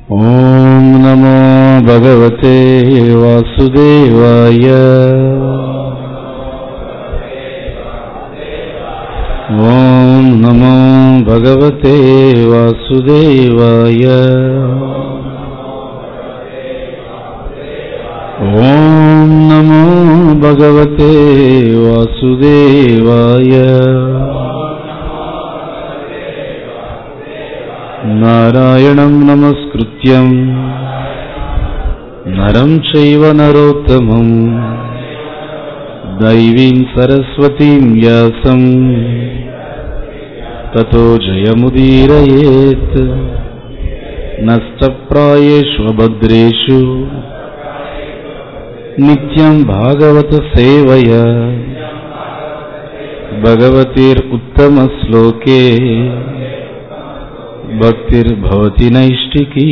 ఓం నమో భగవతే వాసుదేవాయ. ఓం నమో భగవతే వాసుదేవాయ. ఓం నమో భగవతే వాసుదేవాయ. నారాయణం నమస్కృత్యం నరం చైవ నరోత్తమం దైవీం సరస్వతీం వ్యాసం తతో జయముదీరయేత్. నష్టప్రాయేషు భద్రేషు నిత్యం భాగవత సేవయా భగవతిరుత్తమ శ్లోకే భక్తిర్భవతి నైష్టికీ.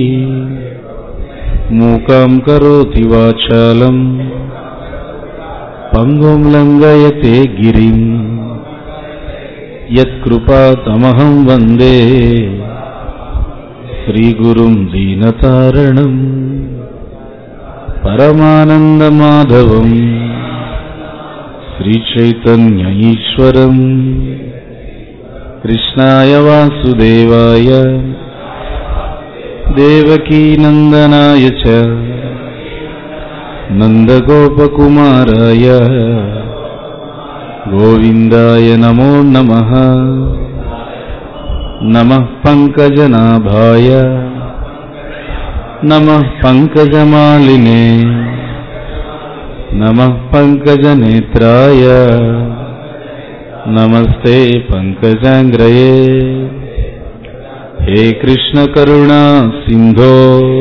మూకం కరోతి వాచాలం పంగుం లంఘయతే గిరిం యత్కృపాతమహం వందే శ్రీగురుం దీనతారణం. పరమానందమాధవం శ్రీచైతన్య ఈశ్వరం. కృష్ణాయ వాసుదేవాయ దేవకీనందనాయ చ నందగోపకుమారాయ గోవిందాయ నమో నమః. నమః పంకజనాభాయ నమః పంకజమాలినే నమః పంకజనేత్రాయ నమస్తే పంకజాంగ్రయే. హే కృష్ణ కరుణా సింధో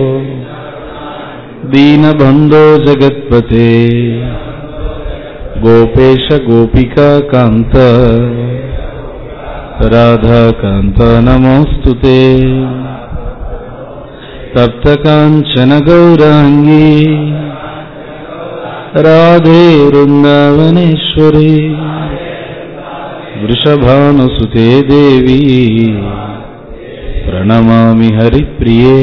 దీనబంధో జగత్పతే గోపేశ గోపికా కాంత రాధాకాంత నమోస్తుతే. తప్త కాంచన గౌరాంగీ రాధే వృందావనేశ్వరి వృషభానుసుతే దేవి ప్రణమామి హరిప్రియే.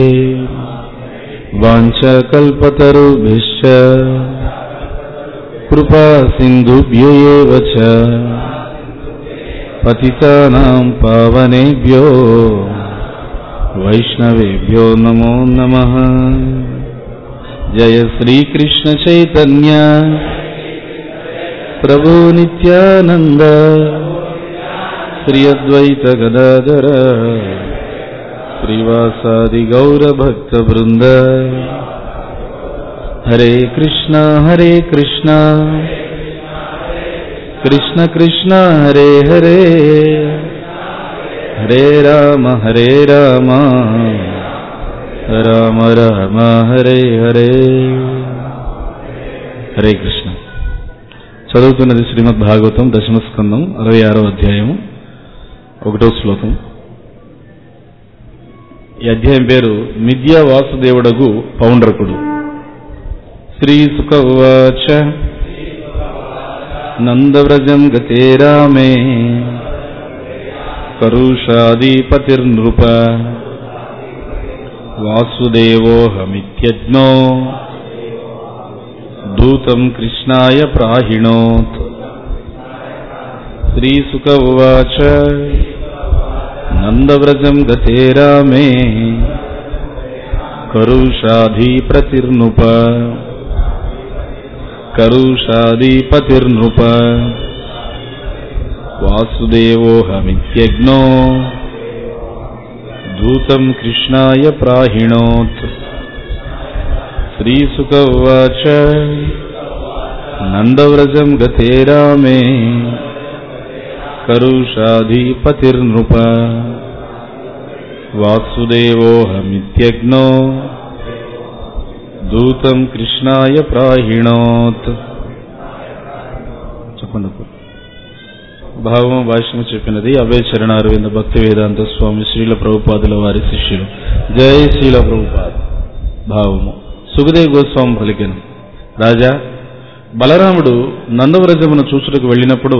వాంఛకల్పతరుభ్యశ్చ కృపా సింధుభ్యో ఏవ చ పతితానాం పావనేభ్యో వైష్ణవేభ్యో నమో నమః. జయ శ్రీకృష్ణ చైతన్య ప్రభు నిత్యానంద శ్రీ అద్వైత గదాధర శ్రీవాసాది గౌరభక్త బృంద. హరే కృష్ణ కృష్ణ కృష్ణ హరే హరే హరే రామ రామ రామ హరే హరే. హరే కృష్ణ. చదువుతున్నది శ్రీమద్ భాగవతం దశమ స్కందం 66వ అధ్యాయము 1వ శ్లోకం. ఈ అధ్యాయం పేరు మిథ్యా వాసుదేవుడగు పౌండ్రకుడు. శ్రీ సుక ఉవాచ నందవ్రజం గతే రామే కరుషాదీపతిర్నృప వాసుదేవోహమిత్యజ్ఞో దూతం కృష్ణాయ ప్రాహిణోత్. శ్రీసుక ఉవాచ నందవ్రజం గతే రామే కరుషాదీపతిర్నృప వాసుదేవోహమిత్యజ్ఞో దూతం కృష్ణాయ ప్రాహిణోత్. శ్రీసుక ఉవాచ నందవ్రజం గతే రామే కరుషాదీపతిర్నృప వాసుదేవోహమిత్యజ్ఞో దూతం కృష్ణాయ ప్రాహిణోత్. చెప్పండి. భావము భాష్యము చెప్పినది అభయ చరణారవింద భక్తి వేదాంత స్వామి శ్రీల ప్రభుపాదుల వారి శిష్యులు. జై శ్రీల ప్రభుపాద. భావము సుఖదేవ్ గోస్వామి పలికెను. రాజా, బలరాముడు నందవ్రజమును చూచుటకు వెళ్ళినప్పుడు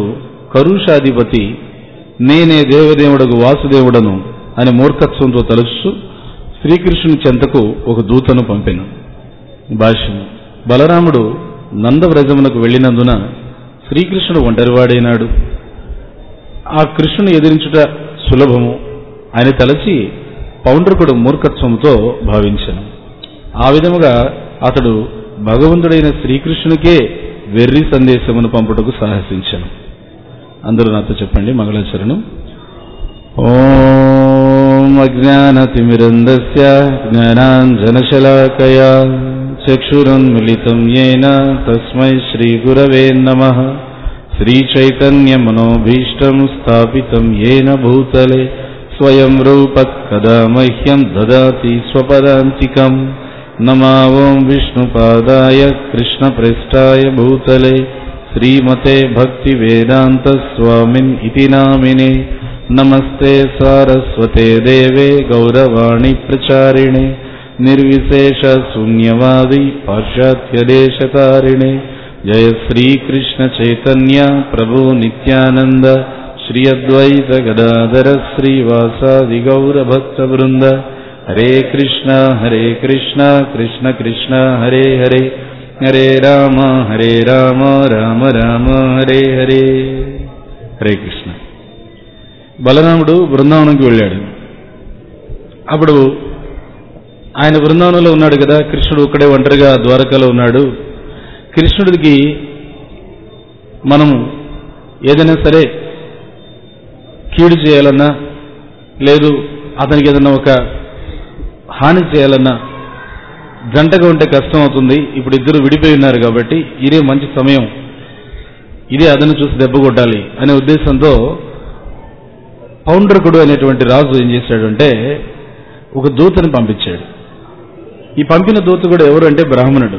కరుషాధిపతి నేనే దేవదేవుడకు వాసుదేవుడను అని మూర్ఖత్వంతో తలుచు శ్రీకృష్ణుని చెంతకు ఒక దూతను పంపెను. భాష్యం. బలరాముడు నందవ్రజమునకు వెళ్ళినందున శ్రీకృష్ణుడు ఒంటరివాడైనాడు. ఆ కృష్ణుని ఎదిరించుట సులభము అని తలచి పౌండ్రకుడు మూర్ఖత్వంతో భావించను. ఆ విధముగా అతడు భగవంతుడైన శ్రీకృష్ణునికే వెర్రి సందేశమును పంపుటకు సాహసించను. అందరూ నాతో చెప్పండి మంగళాచరణం. ఓం అజ్ఞానతిమిరంధస్య జ్ఞానాంజనశలాకయా చక్షురున్మిళితం యేన తస్మై శ్రీగురవే నమః. శ్రీచైతన్యమనోభీష్టం స్థాపితం యేన భూతలే స్వయం రూపత్ కదా మహ్యం దదాతి స్వపదాంతికం. నమో ఓం విష్ణుపాదాయ కృష్ణప్రేష్ఠాయ భూతలే శ్రీమతే భక్తివేదాంత స్వామిన్ ఇతి నామినే. నమస్తే సారస్వతే దేవే గౌరవాణి ప్రచారిణే నిర్విశేష శూన్యవాది పాశ్చాత్యదేశతారిణే. జయ శ్రీకృష్ణ చైతన్య ప్రభు నిత్యానంద శ్రీ అద్వైత గదాధర శ్రీవాసాది గౌరభక్త బృంద. హరే కృష్ణ కృష్ణ కృష్ణ హరే హరే, హరే రామ రామ రామ హరే హరే. హరే కృష్ణ. బలరాముడు బృందావనంకి వెళ్ళాడు. అప్పుడు ఆయన బృందావనంలో ఉన్నాడు కదా, కృష్ణుడు ఒక్కడే ఒంటరిగా ద్వారకలో ఉన్నాడు. కృష్ణుడికి మనము ఏదైనా సరే కీడు చేయాలన్నా, లేదు అతనికి ఏదైనా ఒక హాని చేయాలన్నా జంటగా ఉంటే కష్టం అవుతుంది. ఇప్పుడు ఇద్దరు విడిపోయి ఉన్నారు కాబట్టి ఇదే మంచి సమయం, ఇదే అదను చూసి దెబ్బ కొట్టాలి అనే ఉద్దేశంతో పౌండ్రకుడు అనేటువంటి రాజు ఏం చేశాడంటే ఒక దూతని పంపించాడు. ఈ పంపిన దూత కూడా ఎవరు అంటే బ్రాహ్మణుడు.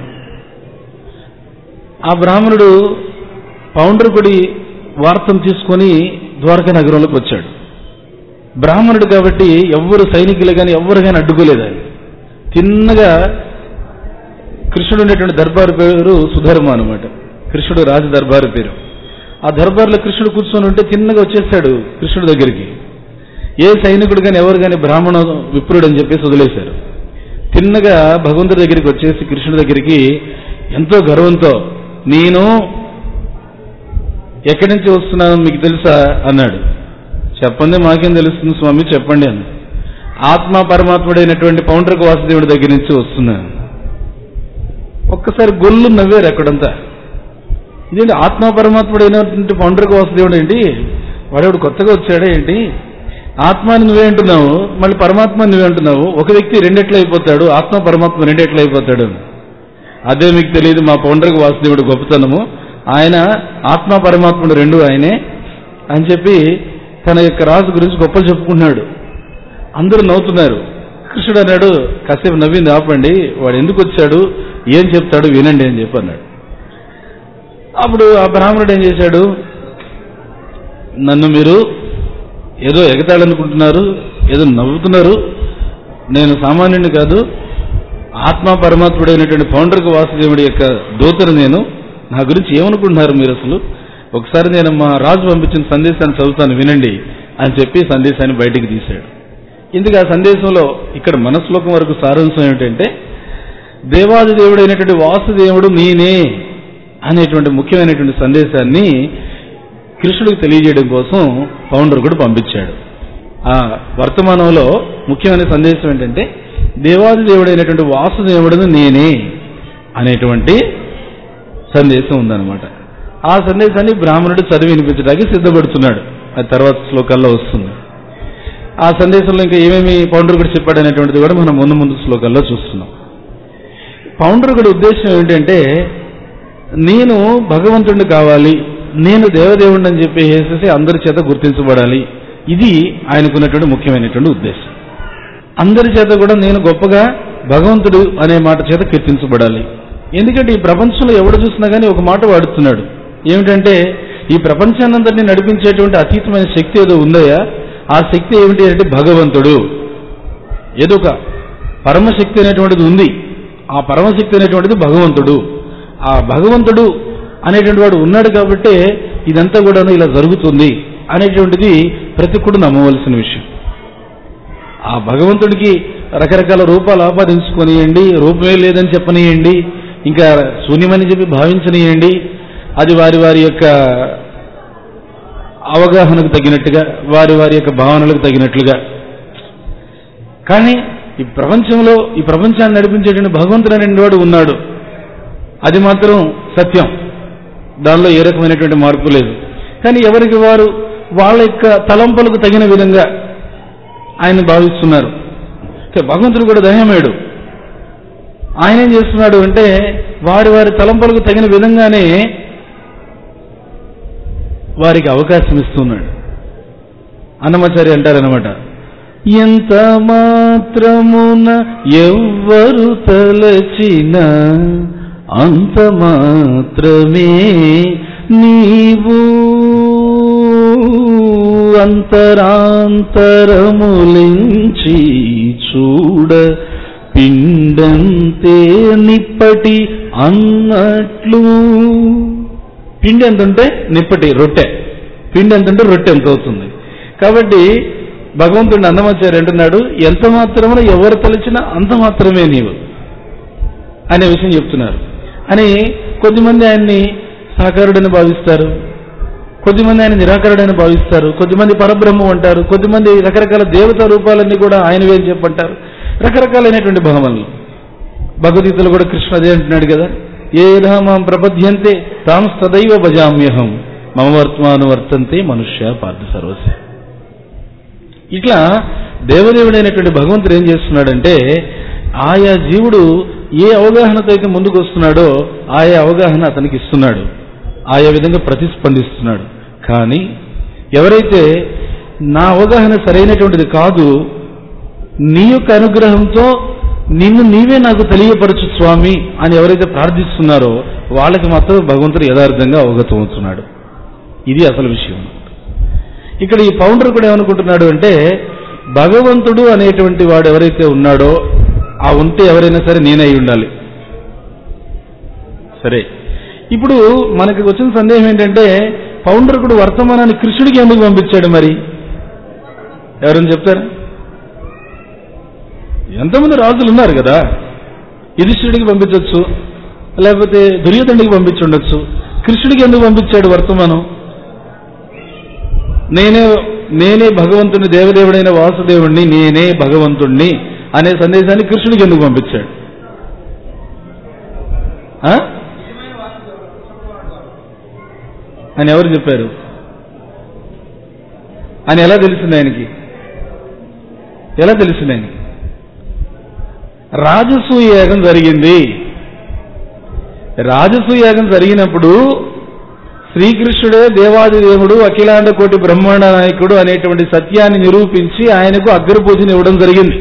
ఆ బ్రాహ్మణుడు పౌండ్రకుడి వార్తను తీసుకొని ద్వారకా నగరంలోకి వచ్చాడు. బ్రాహ్మణుడు కాబట్టి ఎవ్వరు సైనికులు కానీ ఎవ్వరు కానీ అడ్డుకోలేదు. ఆయన తిన్నగా కృష్ణుడు ఉండేటువంటి దర్బారు పేరు సుధర్మ అనమాట. కృష్ణుడు రాజ దర్బారు పేరు. ఆ దర్బార్లో కృష్ణుడు కూర్చొని ఉంటే తిన్నగా వచ్చేస్తాడు కృష్ణుడి దగ్గరికి. ఏ సైనికుడు కానీ ఎవరు కానీ బ్రాహ్మణ విప్రుడు అని చెప్పేసి వదిలేశారు. తిన్నగా భగవంతుడి దగ్గరికి వచ్చేసి కృష్ణుడి దగ్గరికి ఎంతో గర్వంతో, నేను ఎక్కడి నుంచి వస్తున్నానో మీకు తెలుసా అన్నాడు. చెప్పండి, మాకేం తెలుస్తుంది స్వామి, చెప్పండి అన్న. ఆత్మ పరమాత్ముడైనటువంటి పౌండ్రక వాసుదేవుడి దగ్గర నుంచి వస్తున్నాను. ఒక్కసారి గొల్లు నవ్వారు అక్కడంతా. ఇదేంటి ఆత్మ పరమాత్ముడైనటువంటి పౌండ్రక వాసుదేవుడు ఏంటి, వాడేవాడు కొత్తగా వచ్చాడే ఏంటి, ఆత్మాని నువ్వే అంటున్నావు, మళ్ళీ పరమాత్మ నువ్వే అంటున్నావు, ఒక వ్యక్తి రెండెట్లు అయిపోతాడు, ఆత్మ పరమాత్మ రెండెట్లు అయిపోతాడు. అదే మీకు తెలియదు మా పౌండ్రక వాసుదేవుడు గొప్పతనము, ఆయన ఆత్మ పరమాత్ముడు రెండు ఆయనే అని చెప్పి తన యొక్క రాజు గురించి గొప్పలు చెప్పుకున్నాడు. అందరూ నవ్వుతున్నారు. కృష్ణుడు అన్నాడు, కాసేపు నవ్వింది ఆపండి, వాడు ఎందుకు వచ్చాడు, ఏం చెప్తాడు వినండి అని చెప్పి అన్నాడు. అప్పుడు ఆ బ్రాహ్మణుడు ఏం చేశాడు, నన్ను మీరు ఏదో ఎగతాళనుకుంటున్నారు, ఏదో నవ్వుతున్నారు, నేను సామాన్యుని కాదు, ఆత్మ పరమాత్ముడైనటువంటి పౌండ్రక వాసుదేవుడి యొక్క దూతను నేను, నా గురించి ఏమనుకుంటున్నారు మీరు అసలు, ఒకసారి నేను మా రాజు పంపించిన సందేశాన్ని చదువుతాను వినండి అని చెప్పి సందేశాన్ని బయటికి తీశాడు. ఇందుకు ఆ సందేశంలో ఇక్కడ మన శ్లోకం వరకు సారాంశం ఏమిటంటే, దేవాది దేవుడైనటువంటి వాసుదేవుడు నేనే అనేటువంటి ముఖ్యమైనటువంటి సందేశాన్ని కృష్ణుడికి తెలియజేయడం కోసం పౌండ్రకుడు పంపించాడు. ఆ వర్తమానంలో ముఖ్యమైన సందేశం ఏంటంటే, దేవాది దేవుడైనటువంటి వాసుదేవుడును నేనే అనేటువంటి సందేశం ఉందన్నమాట. ఆ సందేశాన్ని బ్రాహ్మణుడు చదివి వినిపించడానికి సిద్ధపడుతున్నాడు. అది తర్వాత శ్లోకాల్లో వస్తుంది. ఆ సందేశంలో ఇంకా ఏమేమి పౌండ్రకుడు చెప్పాడు అనేటువంటిది కూడా మనం ముందు ముందు శ్లోకాల్లో చూస్తున్నాం. పౌండ్రకుడి ఉద్దేశం ఏంటంటే, నేను భగవంతుడిని కావాలి, నేను దేవదేవుడిని అని చెప్పేసి అందరి చేత గుర్తించబడాలి. ఇది ఆయనకున్నటువంటి ముఖ్యమైనటువంటి ఉద్దేశం. అందరి చేత కూడా నేను గొప్పగా భగవంతుడు అనే మాట చేత కీర్తించబడాలి. ఎందుకంటే ఈ ప్రపంచంలో ఎవడు చూసినా కానీ ఒక మాట వాడుతున్నాడు, ఏమిటంటే ఈ ప్రపంచానందరినీ నడిపించేటువంటి అతీతమైన శక్తి ఏదో ఉందయా, ఆ శక్తి ఏమిటి అంటే భగవంతుడు. ఏదో ఒక పరమశక్తి అనేటువంటిది ఉంది, ఆ పరమశక్తి అనేటువంటిది భగవంతుడు. ఆ భగవంతుడు అనేటువంటి వాడు ఉన్నాడు కాబట్టి ఇదంతా కూడా ఇలా జరుగుతుంది అనేటువంటిది ప్రతి ఒక్కడు నమ్మవలసిన విషయం. ఆ భగవంతుడికి రకరకాల రూపాలు ఆపాదించుకొనియండి, రూపమే లేదని చెప్పనియండి, ఇంకా శూన్యమని చెప్పి భావించనియండి, అది వారి వారి యొక్క అవగాహనకు తగినట్టుగా, వారి వారి యొక్క భావనలకు తగినట్లుగా. కానీ ఈ ప్రపంచంలో ఈ ప్రపంచాన్ని నడిపించేటువంటి భగవంతుడు అనేవాడు ఉన్నాడు. అది మాత్రం సత్యం, దానిలో ఏ రకమైనటువంటి మార్పు లేదు. కానీ ఎవరికి వారు వాళ్ళ యొక్క తలంపులకు తగిన విధంగా ఆయన భావిస్తున్నారు. భగవంతుడు కూడా దయామయుడు. ఆయన ఏం చేస్తున్నాడు అంటే వారి వారి తలంపులకు తగిన విధంగానే వారికి అవకాశం ఇస్తున్నాడు. అన్నమాచార్య అంటారనమాట, ఎంత మాత్రమున ఎవ్వరు తలచిన అంత మాత్రమే నీవు అంతరాంతరములించి చూడ పిండంతే నిప్పటి అన్నట్లు. పిండి ఎంతంటే నిప్పటి రొట్టె, పిండి ఎంతంటే రొట్టె ఎంత అవుతుంది. కాబట్టి భగవంతుడిని అన్నమాచార్య అంటున్నాడు, ఎంత మాత్రమున ఎవరు తలచినా అంత మాత్రమే నీవు అనే విషయం చెప్తున్నారు. అని కొద్దిమంది ఆయన్ని సాకారుడని భావిస్తారు, కొద్దిమంది ఆయన నిరాకారుడని భావిస్తారు, కొద్దిమంది పరబ్రహ్మం అంటారు, కొద్దిమంది రకరకాల దేవతా రూపాలన్నీ కూడా ఆయనవే అని చెప్పంటారు. రకరకాలైనటువంటి భావనలు. భగవద్గీతలో కూడా కృష్ణ అదే అంటున్నాడు కదా, ఏ రామాం ప్రపద్యంతే తాం సదైవ భజామ్యహం మమ వర్తమాను వర్తంతే మనుష్య పార్థ సర్వస్య. ఇట్లా దేవదేవుడైనటువంటి భగవంతుడు ఏం చేస్తున్నాడంటే ఆయా జీవుడు ఏ అవగాహనతో అయితే ముందుకు వస్తున్నాడో ఆయా అవగాహన అతనికి ఇస్తున్నాడు, ఆయా విధంగా ప్రతిస్పందిస్తున్నాడు. కానీ ఎవరైతే నా అవగాహన సరైనటువంటిది కాదు, నీ యొక్క అనుగ్రహంతో నిన్ను నీవే నాకు తెలియపరచు స్వామి అని ఎవరైతే ప్రార్థిస్తున్నారో వాళ్ళకి మాత్రం భగవంతుడు యథార్థంగా అవగతం అవుతున్నాడు. ఇది అసలు విషయం. ఇక్కడ ఈ ఫౌండర్ కూడా ఏమనుకుంటున్నాడు అంటే భగవంతుడు అనేటువంటి వాడు ఎవరైతే ఉన్నాడో ఆ ఉంటే ఎవరైనా సరే నేనై ఉండాలి. సరే, ఇప్పుడు మనకి వచ్చిన సందేహం ఏంటంటే ఫౌండర్ కూడా వర్తమానాన్ని కృష్ణుడికి ఎందుకు పంపించాడు? మరి ఎవరైనా చెప్తారు? ఎంతమంది రాజులు ఉన్నారు కదా, యుధిష్ఠిరుడికి పంపించవచ్చు, లేకపోతే దుర్యోధనుడికి పంపించుండొచ్చు. కృష్ణుడికి ఎందుకు పంపించాడు వర్తమానం? నేనే భగవంతుని, దేవదేవుడైన వాసుదేవుణ్ణి, నేనే భగవంతుణ్ణి అనే సందేశాన్ని కృష్ణుడికి ఎందుకు పంపించాడు? అని ఎవరు చెప్పారు? అని ఎలా తెలిసింది ఆయనకి? ఎలా తెలిసింది ఆయనకి? రాజసూయ యాగం జరిగింది. రాజసూయ యాగం జరిగినప్పుడు శ్రీకృష్ణుడే దేవాదిదేవుడు, అఖిలాండ కోటి బ్రహ్మాండ నాయకుడు అనేటువంటి సత్యాన్ని నిరూపించి ఆయనకు అగ్రపూజను ఇవ్వడం జరిగింది.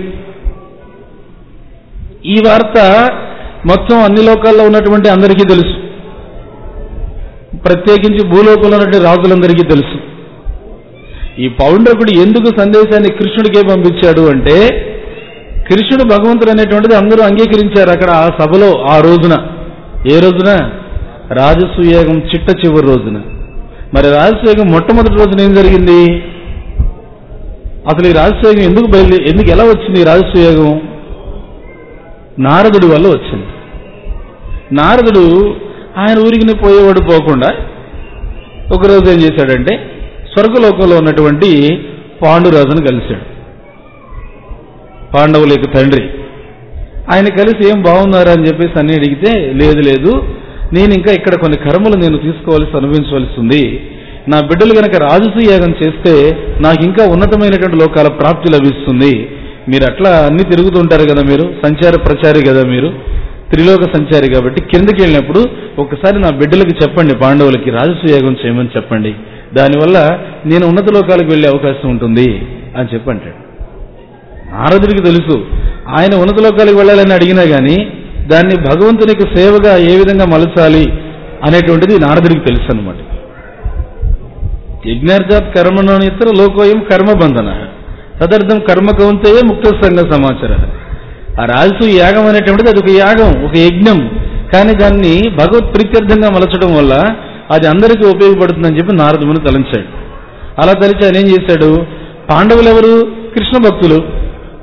ఈ వార్త మొత్తం అన్ని లోకాల్లో ఉన్నటువంటి అందరికీ తెలుసు, ప్రత్యేకించి భూలోకంలో ఉన్నటువంటి రాజులందరికీ తెలుసు. ఈ పౌండ్రకుడు ఎందుకు సందేశాన్ని కృష్ణుడికే పంపించాడు అంటే కృష్ణుడు భగవంతుడు అనేటువంటిది అందరూ అంగీకరించారు అక్కడ ఆ సభలో. ఆ రోజున, ఏ రోజున? రాజసూయాగం చిట్ట చివరి రోజున. మరి రాజసూయాగం మొట్టమొదటి రోజున ఏం జరిగింది? అసలు ఈ రాజసూయాగం ఎందుకు ఎలా వచ్చింది? ఈ రాజసూయాగం నారదుడి వల్ల వచ్చింది. నారదుడు ఆయన ఊరికి పోయేవాడు పోకుండా ఒకరోజు ఏం చేశాడంటే స్వర్గలోకంలో ఉన్నటువంటి పాండురాజును కలిశాడు. పాండవుల యొక్క తండ్రి. ఆయన కలిసి ఏం బాగున్నారా అని చెప్పేసి అన్ని అడిగితే, లేదు నేను ఇంకా ఇక్కడ కొన్ని కర్మలు నేను అనుభవించవలసి ఉంది. నా బిడ్డలు గనక రాజసూయ యాగం చేస్తే నాకు ఇంకా ఉన్నతమైనటువంటి లోకాల ప్రాప్తి లభిస్తుంది. మీరు అట్లా అన్ని తిరుగుతుంటారు కదా, మీరు సంచార ప్రచారి కదా, మీరు త్రిలోక సంచారి కాబట్టి కిందకి వెళ్ళినప్పుడు ఒకసారి నా బిడ్డలకి చెప్పండి, పాండవులకి రాజసూయ యాగం చేయమని చెప్పండి, దానివల్ల నేను ఉన్నత లోకాలకు వెళ్లే అవకాశం ఉంటుంది అని చెప్పంటాడు. నారదుడికి తెలుసు ఆయన ఉన్నత లోకాలకు వెళ్ళాలని అడిగినా గానీ దాన్ని భగవంతునికి సేవగా ఏ విధంగా మలచాలి అనేటువంటిది నారదుడికి తెలుసు అనమాట. యజ్ఞార్జాత్ కర్మణోనితర లోకోయం కర్మబంధన తదర్థం కర్మ కౌంతయే ముక్త సంఘ సమాచార. ఆ రాజసూయ యాగం అనేటువంటిది అది ఒక యాగం, ఒక యజ్ఞం. కానీ దాన్ని భగవత్ ప్రీత్యర్థంగా మలచడం వల్ల అది అందరికీ ఉపయోగపడుతుందని చెప్పి నారదుని తలంచాడు. అలా తలిచి ఆయన ఏం చేశాడు? పాండవులు ఎవరు? కృష్ణ భక్తులు.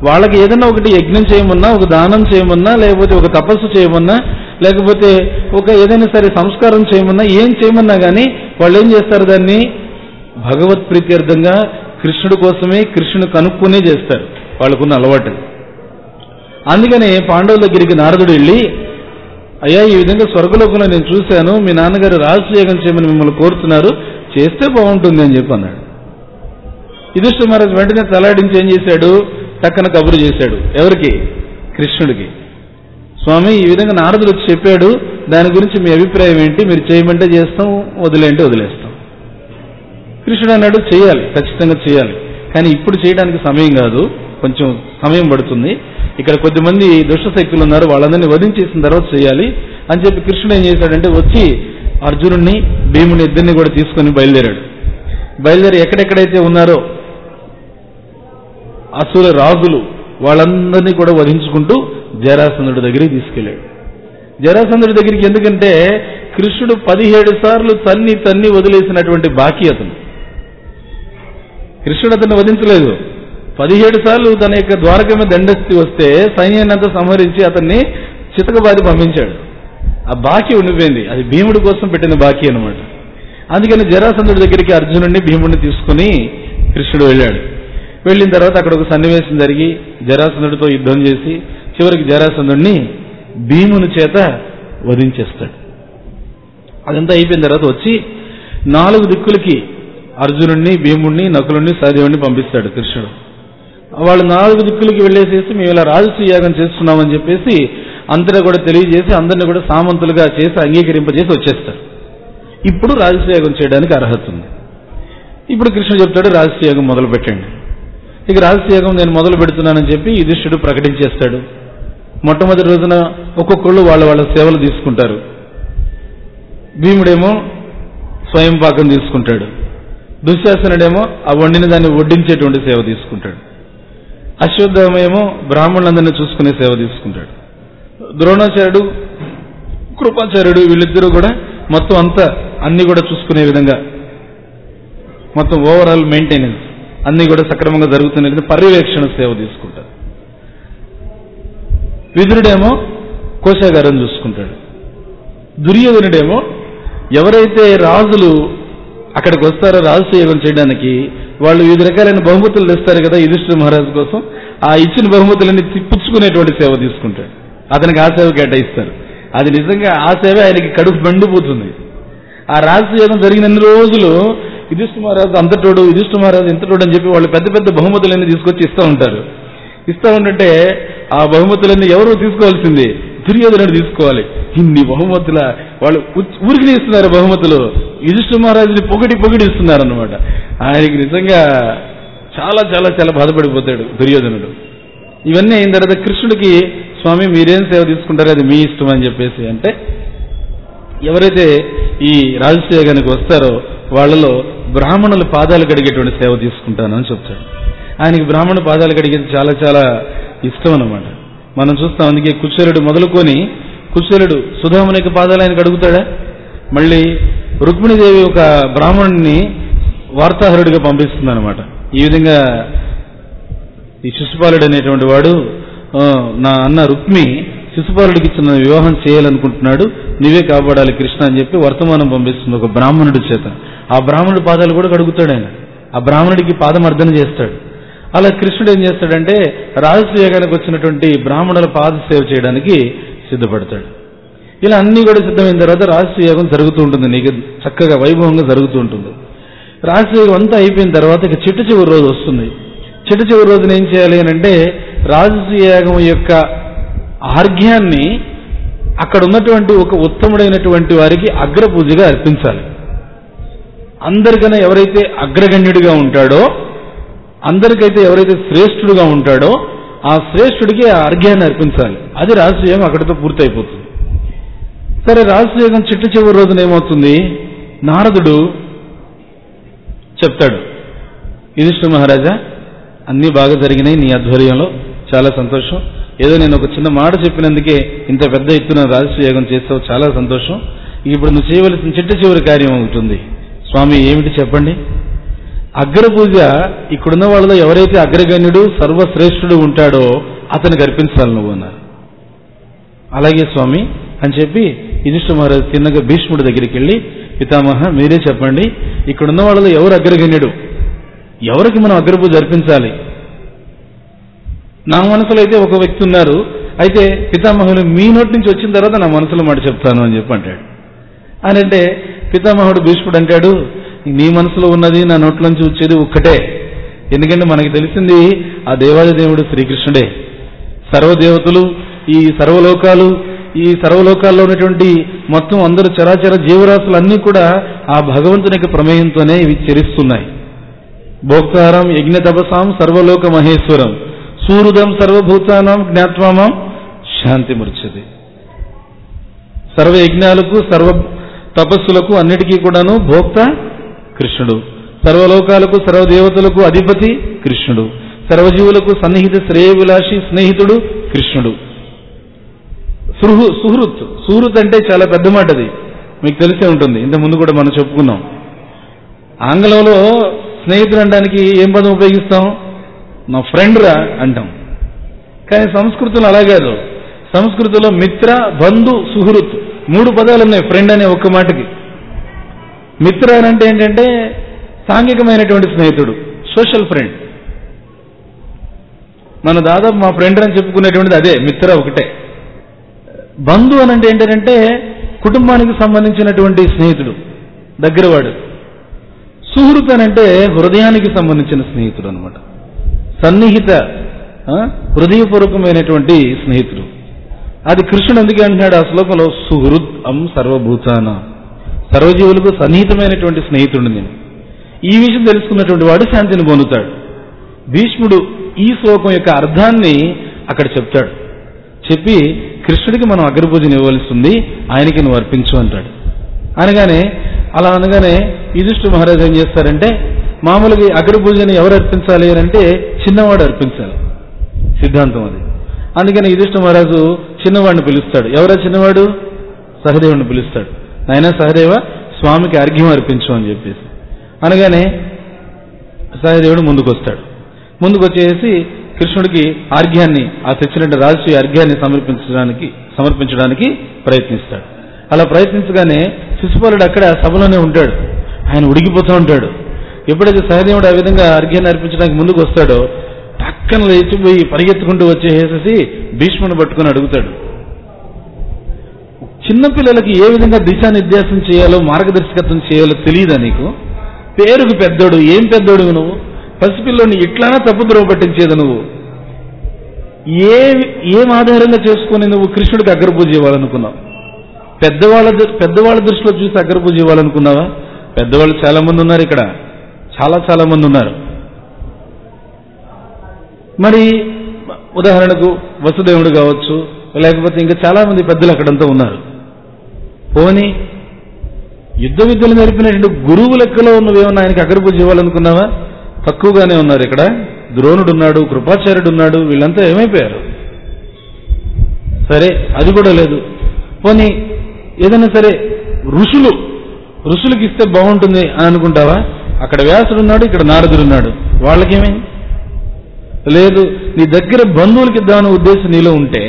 వాళ్ళకి ఏదైనా ఒకటి యజ్ఞం చేయమన్నా, ఒక దానం చేయమన్నా, లేకపోతే ఒక తపస్సు చేయమన్నా, లేకపోతే ఒక ఏదైనా సరే సంస్కారం చేయమన్నా, ఏం చేయమన్నా కానీ వాళ్ళు ఏం చేస్తారు? దాన్ని భగవత్ ప్రీత్యర్థంగా కృష్ణుడి కోసమే, కృష్ణుని కనుక్కునే చేస్తారు, వాళ్ళకున్న అలవాటు. అందుకనే పాండవుల దగ్గరికి నారదుడు వెళ్ళి, అయ్యా ఈ విధంగా స్వర్గలోకంలో నేను చూశాను, మీ నాన్నగారు రాజసూయాగం చేయమని మిమ్మల్ని కోరుతున్నారు, చేస్తే బాగుంటుంది అని చెప్పి అన్నాడు. యుధిష్ఠిర మహారాజు వెంటనే తలాడించి ఏం చేశాడు? టక్కన కబురు చేశాడు. ఎవరికి? కృష్ణుడికి. స్వామి ఈ విధంగా నారదుడు వచ్చి చెప్పాడు, దాని గురించి మీ అభిప్రాయం ఏంటి? మీరు చేయమంటే చేస్తాం, వదిలేంటే వదిలేస్తాం. కృష్ణుడు అన్నాడు, చేయాలి, ఖచ్చితంగా చేయాలి, కానీ ఇప్పుడు చేయడానికి సమయం కాదు, కొంచెం సమయం పడుతుంది. ఇక్కడ కొద్దిమంది దుష్ట శక్తులు ఉన్నారు, వాళ్ళందరినీ వధించేసిన తర్వాత చేయాలి అని చెప్పి కృష్ణుడు ఏం చేశాడంటే వచ్చి అర్జునుడిని, భీముని ఇద్దరిని కూడా తీసుకొని బయలుదేరాడు. బయలుదేరి ఎక్కడెక్కడైతే ఉన్నారో అసుర రాజులు వాళ్ళందరినీ కూడా వధించుకుంటూ జరాసంధుడి దగ్గరికి తీసుకెళ్ళాడు. జరాసంధుడి దగ్గరికి ఎందుకంటే కృష్ణుడు 17 సార్లు తన్ని తన్ని వదిలేసినటువంటి బాకీ అతను. కృష్ణుడు అతన్ని వధించలేదు. 17 సార్లు తన యొక్క ద్వారక మీద దండెత్తి వస్తే సైన్యాన్ని అంతా సంహరించి అతన్ని చితకబాది పంపించాడు. ఆ బాకీ ఉండిపోయింది, అది భీముడి కోసం పెట్టిన బాకీ అన్నమాట. అందుకని జరాసంధుడి దగ్గరికి అర్జునుడిని, భీముడిని తీసుకుని కృష్ణుడు వెళ్ళాడు. వెళ్ళిన తర్వాత అక్కడ ఒక సన్నివేశం జరిగి జరాసంధుడితో యుద్ధం చేసి చివరికి జరాసంధుడిని భీముని చేత వధించేస్తాడు. అదంతా అయిపోయిన తర్వాత వచ్చి 4 దిక్కులకి అర్జునుడిని, భీముడిని, నకులుడిని, సహదేవుడిని పంపిస్తాడు కృష్ణుడు. వాళ్ళు 4 దిక్కులకి వెళ్ళేసేసి మేము ఇలా రాజసూయాగం చేస్తున్నామని చెప్పేసి అంతటా కూడా తెలియజేసి అందరినీ కూడా సామంతులుగా చేసి అంగీకరింపజేసి వచ్చేస్తారు. ఇప్పుడు రాజసూయాగం చేయడానికి అర్హత ఉంది. ఇప్పుడు కృష్ణుడు చెప్తాడు, రాజసూయాగం మొదలు పెట్టండి. ఇక రాజసూయాగం నేను మొదలు పెడుతున్నానని చెప్పి యుధిష్ఠిరుడు ప్రకటించేస్తాడు. మొట్టమొదటి రోజున ఒక్కొక్కళ్ళు వాళ్ళ సేవలు తీసుకుంటారు. భీముడేమో స్వయం పాకం తీసుకుంటాడు, దుశ్శాసనుడేమో ఆ వండిన దాన్ని వడ్డించేటువంటి సేవ తీసుకుంటాడు, అశ్వత్థామేమో బ్రాహ్మణులందరినీ చూసుకునే సేవ తీసుకుంటాడు, ద్రోణాచార్యుడు, కృపాచార్యుడు వీళ్ళిద్దరూ కూడా మొత్తం అంతా అన్ని కూడా చూసుకునే విధంగా మొత్తం ఓవరాల్ మెయింటెనెన్స్ అన్ని కూడా సక్రమంగా జరుగుతున్న పర్యవేక్షణ సేవ తీసుకుంటారు. విదురుడేమో కోశాగారం చూసుకుంటాడు. దుర్యోధనుడేమో ఎవరైతే రాజులు అక్కడికి వస్తారో రాజసూయాగం చేయడానికి వాళ్ళు వివిధ రకాలైన బహుమతులు తెస్తారు కదా యుధిష్ఠిర మహారాజు కోసం, ఆ ఇచ్చిన బహుమతులన్నీ తిప్పుచ్చుకునేటువంటి సేవ తీసుకుంటాడు. అతనికి ఆ సేవ కేటాయిస్తారు. అది నిజంగా ఆ సేవ ఆయనకి కడుపు మండిపోతుంది. ఆ రాజసూయాగం జరిగిన రోజులు యుధిష్ఠిర మహారాజు అంతటోడు, యుధిష్ఠిర మహారాజు ఇంతటోడు అని చెప్పి వాళ్ళు పెద్ద పెద్ద బహుమతులన్నీ తీసుకొచ్చి ఇస్తూ ఉంటారు. ఇస్తూ ఉంటే ఆ బహుమతులన్నీ ఎవరు తీసుకోవాల్సింది? దుర్యోధనుడు తీసుకోవాలి. ఇన్ని బహుమతుల వాళ్ళు ఊరికి ఇస్తున్నారు బహుమతులు, యుధిష్ఠిర మహారాజుని పొగిడి ఇస్తున్నారు అన్నమాట. ఆయనకి నిజంగా చాలా చాలా చాలా బాధపడిపోతాడు దుర్యోధనుడు. ఇవన్నీ అయిన తర్వాత కృష్ణుడికి, స్వామి మీరేం సేవ తీసుకుంటారో అది మీ ఇష్టం అని చెప్పేసి అంటే, ఎవరైతే ఈ రాజసూయాగానికి వస్తారో వాళ్ళలో బ్రాహ్మణుల పాదాలు కడిగేటువంటి సేవ తీసుకుంటానని చెప్తాడు. ఆయనకి బ్రాహ్మణ పాదాలు కడిగేది చాలా చాలా ఇష్టం అన్నమాట. మనం చూస్తాం. అందుకే కుచేలుడు మొదలుకొని కుచేలుడు సుధాముని యొక్క పాదాలు ఆయనకు అడుగుతాడా? మళ్ళీ రుక్మిణీదేవి ఒక బ్రాహ్మణుడిని వార్తాహరుడిగా పంపిస్తుంది అనమాట. ఈ విధంగా ఈ శిశుపాలుడు అనేటువంటి వాడు నా అన్న రుక్మి శిశుపాలుడికి ఇచ్చిన వివాహం చేయాలనుకుంటున్నాడు, నీవే కాపాడాలి కృష్ణ అని చెప్పి వర్తమానం పంపిస్తుంది ఒక బ్రాహ్మణుడి చేత. ఆ బ్రాహ్మణుడి పాదాలు కూడా కడుగుతాడు ఆయన. ఆ బ్రాహ్మణుడికి పాదమర్దన చేస్తాడు. అలా కృష్ణుడు ఏం చేస్తాడంటే రాజసూయాగానికి వచ్చినటువంటి బ్రాహ్మణుల పాద సేవ చేయడానికి సిద్ధపడతాడు. ఇలా అన్ని కూడా సిద్ధమైన తర్వాత రాజసూయాగం జరుగుతూ ఉంటుంది, నీకు చక్కగా వైభవంగా జరుగుతూ ఉంటుంది. రాజసూయాగం అంతా అయిపోయిన తర్వాత ఇక చిట్ట చివరి రోజు వస్తుంది. చిట్ట చివరి రోజున ఏం చేయాలి అని అంటే రాజసూయాగం యొక్క ఆర్ఘ్యాన్ని అక్కడ ఉన్నటువంటి ఒక ఉత్తముడైనటువంటి వారికి అగ్రపూజగా అర్పించాలి. అందరికన్నా ఎవరైతే అగ్రగణ్యుడిగా ఉంటాడో, అందరికైతే ఎవరైతే శ్రేష్ఠుడుగా ఉంటాడో ఆ శ్రేష్ఠుడికి ఆ అర్ఘ్యాన్ని అర్పించాలి. అది రాజసూయాగం అక్కడితో పూర్తయిపోతుంది. సరే, రాజసూయాగం చిట్ట చివరి రోజున ఏమవుతుంది? నారదుడు చెప్తాడు, యుధిష్ఠిర మహారాజా అన్నీ బాగా జరిగినాయి నీ ఆధ్వర్యంలో, చాలా సంతోషం. ఏదో నేను ఒక చిన్న మాట చెప్పినందుకే ఇంత పెద్ద ఎత్తున రాజసూయాగం చేస్తావు, చాలా సంతోషం. ఇప్పుడు నువ్వు చేయవలసిన చిట్ట చివరి కార్యం అవుతుంది. స్వామి ఏమిటి చెప్పండి? అగ్రపూజ ఇక్కడున్న వాళ్ళలో ఎవరైతే అగ్రగణ్యుడు సర్వశ్రేష్ఠుడు ఉంటాడో అతనికి అర్పించాలి నువ్వు అన్నారు. అలాగే స్వామి అని చెప్పి యుధిష్ఠిర మహారాజు తిన్నగా భీష్ముడి దగ్గరికి వెళ్ళి, పితామహ మీరే చెప్పండి, ఇక్కడున్న వాళ్ళలో ఎవరు అగ్రగణ్యుడు, ఎవరికి మనం అగ్రపూజ అర్పించాలి? నా మనసులో అయితే ఒక వ్యక్తి ఉన్నారు, అయితే పితామహుడు మీ నోటి నుంచి వచ్చిన తర్వాత నా మనసులో మాట చెప్తాను అని చెప్పి అంటాడు. అని అంటే పితామహుడు భీష్ముడు అంటాడు, నీ మనసులో ఉన్నది నా నోట్లోంచి వచ్చేది ఒక్కటే. ఎందుకంటే మనకి తెలిసింది ఆ దేవాది దేవుడు శ్రీకృష్ణుడే. సర్వదేవతలు, ఈ సర్వలోకాలు, ఈ సర్వలోకాల్లో ఉన్నటువంటి మొత్తం అందరూ చరాచర జీవరాశులు అన్నీ కూడా ఆ భగవంతుని యొక్క ప్రమేయంతోనే ఇవి చరిస్తున్నాయి. భోక్తారం యజ్ఞ తపసాం సర్వలోక మహేశ్వరం సూరుదం సర్వభూతానం జ్ఞాత్వామం శాంతి ముర్చది. సర్వ యజ్ఞాలకు సర్వ తపస్సులకు అన్నిటికీ కూడాను భోక్త కృష్ణుడు, సర్వలోకాలకు సర్వదేవతలకు అధిపతి కృష్ణుడు, సర్వజీవులకు సన్నిహిత శ్రేయవిలాషి స్నేహితుడు కృష్ణుడు. సుహృత్ అంటే చాలా పెద్ద మాట, అది మీకు తెలిసే ఉంటుంది, ఇంత ముందు కూడా మనం చెప్పుకున్నాం. ఆంగ్లంలో స్నేహితుడు అనడానికి ఏం పదం ఉపయోగిస్తాం? నా ఫ్రెండ్ రా అంటాం. కానీ సంస్కృతంలో అలా కాదు. సంస్కృతంలో మిత్ర, బంధు, సుహృత్ 3 పదాలు ఉన్నాయి ఫ్రెండ్ అనే ఒక్క మాటకి. మిత్ర అంటే ఏంటంటే సాంఘికమైనటువంటి స్నేహితుడు, సోషల్ ఫ్రెండ్. మన దాదాపు మా ఫ్రెండ్ అని చెప్పుకునేటువంటిది అదే, మిత్ర ఒకటే. బంధు అని అంటే ఏంటంటే కుటుంబానికి సంబంధించినటువంటి స్నేహితుడు, దగ్గరవాడు. సుహృత్ అని అంటే హృదయానికి సంబంధించిన స్నేహితుడు అనమాట, సన్నిహిత హృదయపూర్వకమైనటువంటి స్నేహితుడు. అది కృష్ణుడు అందుకే అంటున్నాడు ఆ శ్లోకంలో, సుహృద్ అం సర్వభూతాన, సర్వజీవులకు సన్నిహితమైనటువంటి స్నేహితుడు నేను. ఈ విషయం తెలుసుకున్నటువంటి వాడు శాంతిని పొందుతాడు. భీష్ముడు ఈ శ్లోకం యొక్క అర్థాన్ని అక్కడ చెప్తాడు. చెప్పి కృష్ణుడికి మనం అగ్రపూజను ఇవ్వవలసి ఉంది, ఆయనకి నువ్వు అర్పించు అంటాడు. అనగానే యుధిష్ఠిర మహారాజు ఏం చేస్తారంటే, మామూలుగా అగ్రపూజని ఎవరు అర్పించాలి అని అంటే చిన్నవాడు అర్పించాలి, సిద్ధాంతం అది. అందుకని యుధిష్ఠిర మహారాజు చిన్నవాడిని పిలుస్తాడు. ఎవరా చిన్నవాడు? సహదేవుడిని పిలుస్తాడు. నాయనా సహదేవ, స్వామికి అర్ఘ్యం అర్పించు అని చెప్పేసి అనగానే సహదేవుడు ముందుకొస్తాడు. ముందుకొచ్చేసి కృష్ణుడికి అర్ఘ్యాన్ని, ఆ తెచ్చినట్టు రాజు అర్ఘ్యాన్ని సమర్పించడానికి ప్రయత్నిస్తాడు. అలా ప్రయత్నించగానే శిశుపాలుడు అక్కడ సభలోనే ఉంటాడు, ఆయన ఉడికిపోతూ ఉంటాడు. ఎప్పుడైతే సహదేవుడు ఆ విధంగా అర్ఘ్యాన్ని అర్పించడానికి ముందుకు వస్తాడో పక్కన లేచిపోయి పరిగెత్తుకుంటూ వచ్చేసేసి భీష్ముని పట్టుకుని అడుగుతాడు, చిన్నపిల్లలకి ఏ విధంగా దిశానిర్దేశం చేయాలో, మార్గదర్శకత్వం చేయాలో తెలియదా నీకు? పేరుకు పెద్దోడు, ఏం పెద్దోడు నువ్వు? పసిపిల్లోని ఇట్లానా తప్పుద్రోవ పట్టించేది నువ్వు? ఏం ఆధారంగా చేసుకుని నువ్వు కృష్ణుడికి అగ్రపూజ ఇవ్వాలనుకున్నావు? పెద్దవాళ్ళ దృష్టిలో చూసి అగ్రపూజ ఇవ్వాలనుకున్నావా? పెద్దవాళ్ళు చాలా మంది ఉన్నారు ఇక్కడ, చాలా మంది ఉన్నారు. మరి ఉదాహరణకు వసుదేవుడు కావచ్చు, లేకపోతే ఇంకా చాలా మంది పెద్దలు అక్కడంతా ఉన్నారు. పోనీ యుద్ధ విద్యలు నేర్పినటువంటి గురువు లెక్కలో నువ్వేమన్నా ఆయనకి అగ్రపూజ ఇవ్వాలనుకున్నావా? తక్కువగానే ఉన్నారు ఇక్కడ. ద్రోణుడు ఉన్నాడు, కృపాచార్యుడు ఉన్నాడు, వీళ్ళంతా ఏమైపోయారు? సరే అది కూడా లేదు. పోనీ ఏదైనా సరే ఋషులకి ఇస్తే బాగుంటుంది అని అనుకుంటావా? అక్కడ వ్యాసుడు ఉన్నాడు, ఇక్కడ నారదుడు ఉన్నాడు, వాళ్ళకేమీ లేదు. నీ దగ్గర బంధువులకి ఇద్దామనే ఉద్దేశం నీలో ఉంటే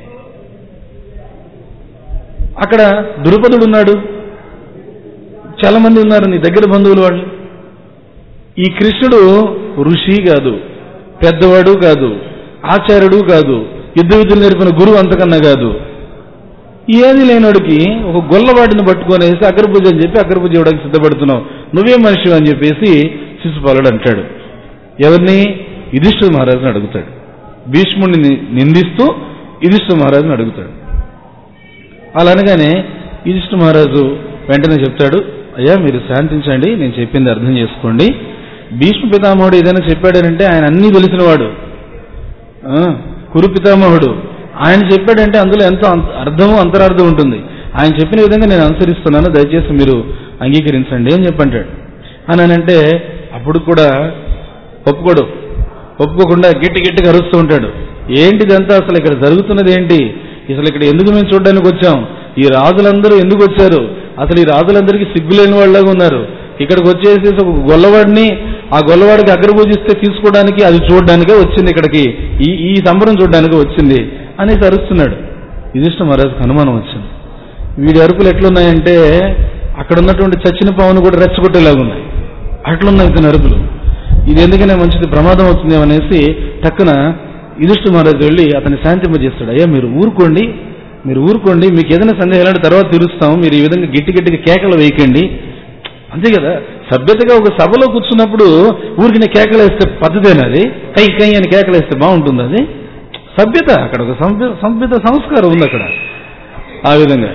అక్కడ ద్రుపదుడు ఉన్నాడు, చాలా మంది ఉన్నారు నీ దగ్గర బంధువులు వాళ్ళు. ఈ కృష్ణుడు ఋషి కాదు, పెద్దవాడు కాదు, ఆచార్యుడు కాదు, యుద్ధ విద్యలు నేర్పిన గురువు అంతకన్నా కాదు. ఏది లేనోడికి ఒక గొల్లవాడిని పట్టుకొనేసి అగ్రపూజ అని చెప్పి అగ్రపూజ ఇవ్వడానికి సిద్ధపడుతున్నావు, నువ్వే మనిషి అని చెప్పేసి శిశుపాలుడు అంటాడు. ఎవరిని? యుధిష్ఠిర మహారాజుని అడుగుతాడు. భీష్ముడిని నిందిస్తూ యుధిష్ఠిర మహారాజుని అడుగుతాడు. అలా అనగానే యుధిష్ఠిర మహారాజు వెంటనే చెప్తాడు, అయ్యా మీరు శాంతించండి, నేను చెప్పింది అర్థం చేసుకోండి. భీష్మ పితామహుడు ఏదైనా చెప్పాడనంటే ఆయన అన్నీ తెలిసినవాడు, కురు పితామహుడు. ఆయన చెప్పాడంటే అందులో ఎంతో అర్థము అంతరార్థం ఉంటుంది. ఆయన చెప్పిన విధంగా నేను అనుసరిస్తున్నాను, దయచేసి మీరు అంగీకరించండి అని చెప్పంటాడు. అని అంటే అప్పుడు కూడా ఒప్పుకోకుండా గట్టిగా అరుస్తూ ఉంటాడు. ఏంటిదంతా, అసలు ఇక్కడ జరుగుతున్నది ఏంటి, అసలు ఇక్కడ ఎందుకు మేము చూడడానికి వచ్చాం, ఈ రాజులందరూ ఎందుకు వచ్చారు, అసలు ఈ రాజులందరికీ సిగ్గులేని వాళ్ళగా ఉన్నారు, ఇక్కడికి వచ్చేసి ఒక గొల్లవాడిని ఆ గొల్లవాడికి అగ్రపూజిస్తే తీసుకోవడానికి, అది చూడడానికే వచ్చింది ఇక్కడికి, ఈ సంబరం చూడడానికి వచ్చింది అనేసి అరుస్తున్నాడు. యుధిష్ఠిర మహారాజుకు అనుమానం వచ్చింది. వీడి అరుపులు ఎట్లున్నాయంటే అక్కడ ఉన్నటువంటి చచ్చిన పావును కూడా రెచ్చగొట్టేలాగా ఉన్నాయి, అట్లున్నాయి ఇతని అరుపులు. ఇది ఎందుకనే మంచిది, ప్రమాదం అవుతుందేమో అనేసి టక్కున యుధిష్ఠిర మహారాజు వెళ్ళి అతన్ని శాంతింపజేస్తాడు. అయ్యా మీరు ఊరుకోండి, మీకు ఏదైనా సందేహాలంటే తర్వాత తీరుస్తాము, మీరు ఈ విధంగా గట్టిగా కేకలు వేయకండి. అంతే కదా, సభ్యతగా ఒక సభలో కూర్చున్నప్పుడు ఊరికి కేకలు వేస్తే పద్ధతేనా? అది కై అని కేకలు వేస్తే బాగుంటుంది? అది సభ్యత, అక్కడ ఒక సభ్యత సంస్కారం ఉంది అక్కడ ఆ విధంగా.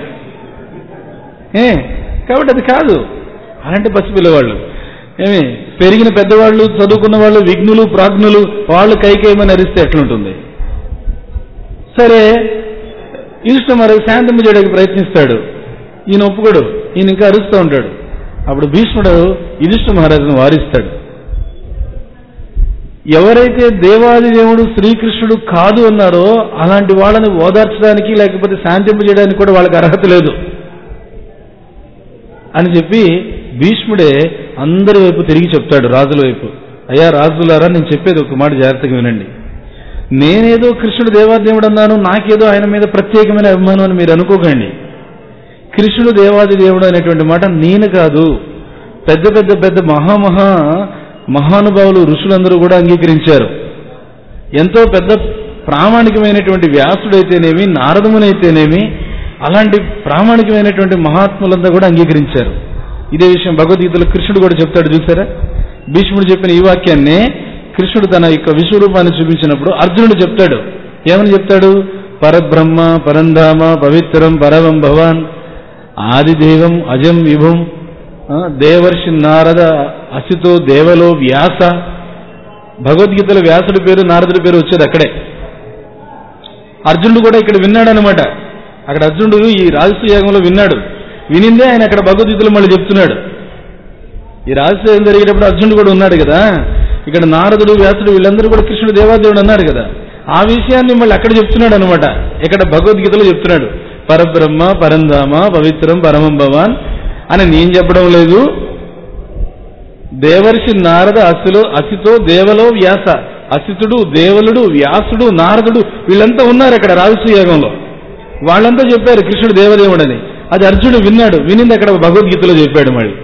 కాబట్టి అది కాదు. అలాంటి పసిపిల్లవాళ్ళు, పెరిగిన పెద్దవాళ్ళు, చదువుకున్న వాళ్ళు, విఘ్నులు ప్రాజ్ఞులు, వాళ్ళు కైకేయమని అరిస్తే ఎట్లుంటుంది? సరే, యుధిష్ఠిర మహారాజు శాంతింప చేయడానికి ప్రయత్నిస్తాడు. ఈయన ఒప్పుకోడు, ఈయన ఇంకా అరుస్తూ ఉంటాడు. అప్పుడు భీష్ముడు యుధిష్ఠిర మహారాజును వారిస్తాడు. ఎవరైతే దేవాది దేవుడు శ్రీకృష్ణుడు కాదు అన్నారో అలాంటి వాళ్ళని ఓదార్చడానికి లేకపోతే శాంతింప చేయడానికి కూడా వాళ్ళకి అర్హత లేదు అని చెప్పి భీష్ముడే అందరి వైపు తిరిగి చెప్తాడు, రాజుల వైపు. అయ్యా రాజులారా, నేను చెప్పేది ఒక మాట జాగ్రత్తగా వినండి. నేనేదో కృష్ణుడు దేవాదేవుడు అన్నాను, నాకేదో ఆయన మీద ప్రత్యేకమైన అభిమానం అని మీరు అనుకోకండి. కృష్ణుడు దేవాది దేవుడు అనేటువంటి మాట నేను కాదు, పెద్ద మహానుభావులు ఋషులందరూ కూడా అంగీకరించారు. ఎంతో పెద్ద ప్రామాణికమైనటువంటి వ్యాసుడైతేనేమి, నారదమునైతేనేమి, అలాంటి ప్రామాణికమైనటువంటి మహాత్ములంతా కూడా అంగీకరించారు. ఇదే విషయం భగవద్గీతలో కృష్ణుడు కూడా చెప్తాడు, చూసారా? భీష్ముడు చెప్పిన ఈ వాక్యాన్ని కృష్ణుడు తన యొక్క విశ్వరూపాన్ని చూపించినప్పుడు అర్జునుడు చెప్తాడు. ఏమని చెప్తాడు? పరబ్రహ్మ పరంధామ పవిత్రం పరమం భవాన్ ఆదిదేవం అజం విభుం దేవర్షి నారద అసితో దేవలో వ్యాస. భగవద్గీతలో వ్యాసుడి పేరు నారదుడి పేరు వచ్చేది అక్కడే. అర్జునుడు కూడా ఇక్కడ విన్నాడనమాట. అక్కడ అర్జునుడు ఈ రాజసూయాగంలో విన్నాడు. వినిందే ఆయన అక్కడ భగవద్గీతలో మళ్ళీ చెప్తున్నాడు. ఈ రాజసూయం జరిగేటప్పుడు అర్జునుడు కూడా ఉన్నాడు కదా. ఇక్కడ నారదుడు వ్యాసుడు వీళ్ళందరూ కూడా కృష్ణుడు దేవాదేవుడు అన్నారు కదా. ఆ విషయాన్ని మళ్ళీ అక్కడ చెప్తున్నాడు అనమాట. ఇక్కడ భగవద్గీతలో చెప్తున్నాడు, పరబ్రహ్మ పరంధామ పవిత్రం పరమం భవాన్ అని నేను చెప్పడం లేదు. దేవర్షి నారద అసితో దేవలో వ్యాస. అసితుడు, దేవలుడు, వ్యాసుడు, నారదుడు వీళ్ళంతా ఉన్నారు అక్కడ రాజసూయాగంలో. వాళ్ళంతా చెప్పారు కృష్ణుడు దేవదేవుడని. అది అర్జునుడు విన్నాడు. వినింది అక్కడ భగవద్గీతలో చెప్పాడు. మళ్ళీ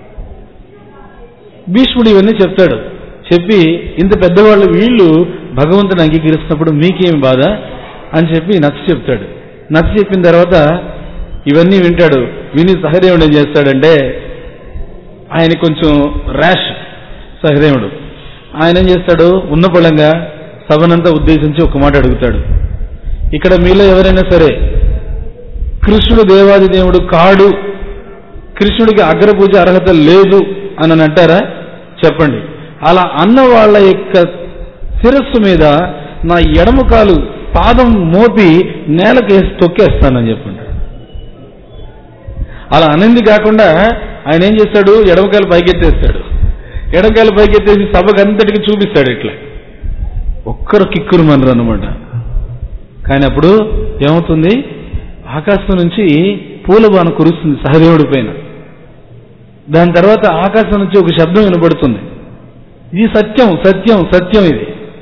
భీష్ముడు ఇవన్నీ చెప్తాడు. చెప్పి ఇంత పెద్దవాళ్ళు వీళ్ళు భగవంతుని అంగీకరిస్తున్నప్పుడు మీకేమి బాధ అని చెప్పి నచ్చ చెప్తాడు. నచ్చ చెప్పిన తర్వాత ఇవన్నీ వింటాడు. విని సహదేవుడు ఏం చేస్తాడంటే, ఆయన కొంచెం ర్యాష్ సహదేవుడు. ఆయన ఏం చేస్తాడు, ఉన్న పళంగా సభనంతా ఉద్దేశించి ఒక మాట అడుగుతాడు. ఇక్కడ మీలో ఎవరైనా సరే కృష్ణుడు దేవాది దేవుడు కాడు, కృష్ణుడికి అగ్రపూజ అర్హత లేదు అని అంటారా? చెప్పండి. అలా అన్న వాళ్ళ యొక్క శిరస్సు మీద నా ఎడమ కాలు పాదం మోపి నేలకేసి తొక్కేస్తానని చెప్పండి. అలా అనింది కాకుండా ఆయన ఏం చేస్తాడు, ఎడమకాయలు పైకెత్తేస్తాడు. ఎడమకాయలు పైకెత్తేసి సభకంతటికి చూపిస్తాడు. ఇట్లా ఒక్కరు కిక్కురు మనరు అనమాట. కానీ అప్పుడు ఏమవుతుంది, ఆకాశం నుంచి పూలబాణ కురుస్తుంది సహదేవుడి పైన. దాని తర్వాత ఆకాశం నుంచి ఒక శబ్దం వినబడుతుంది. ఇది సత్యం సత్యం సత్యం. ఇది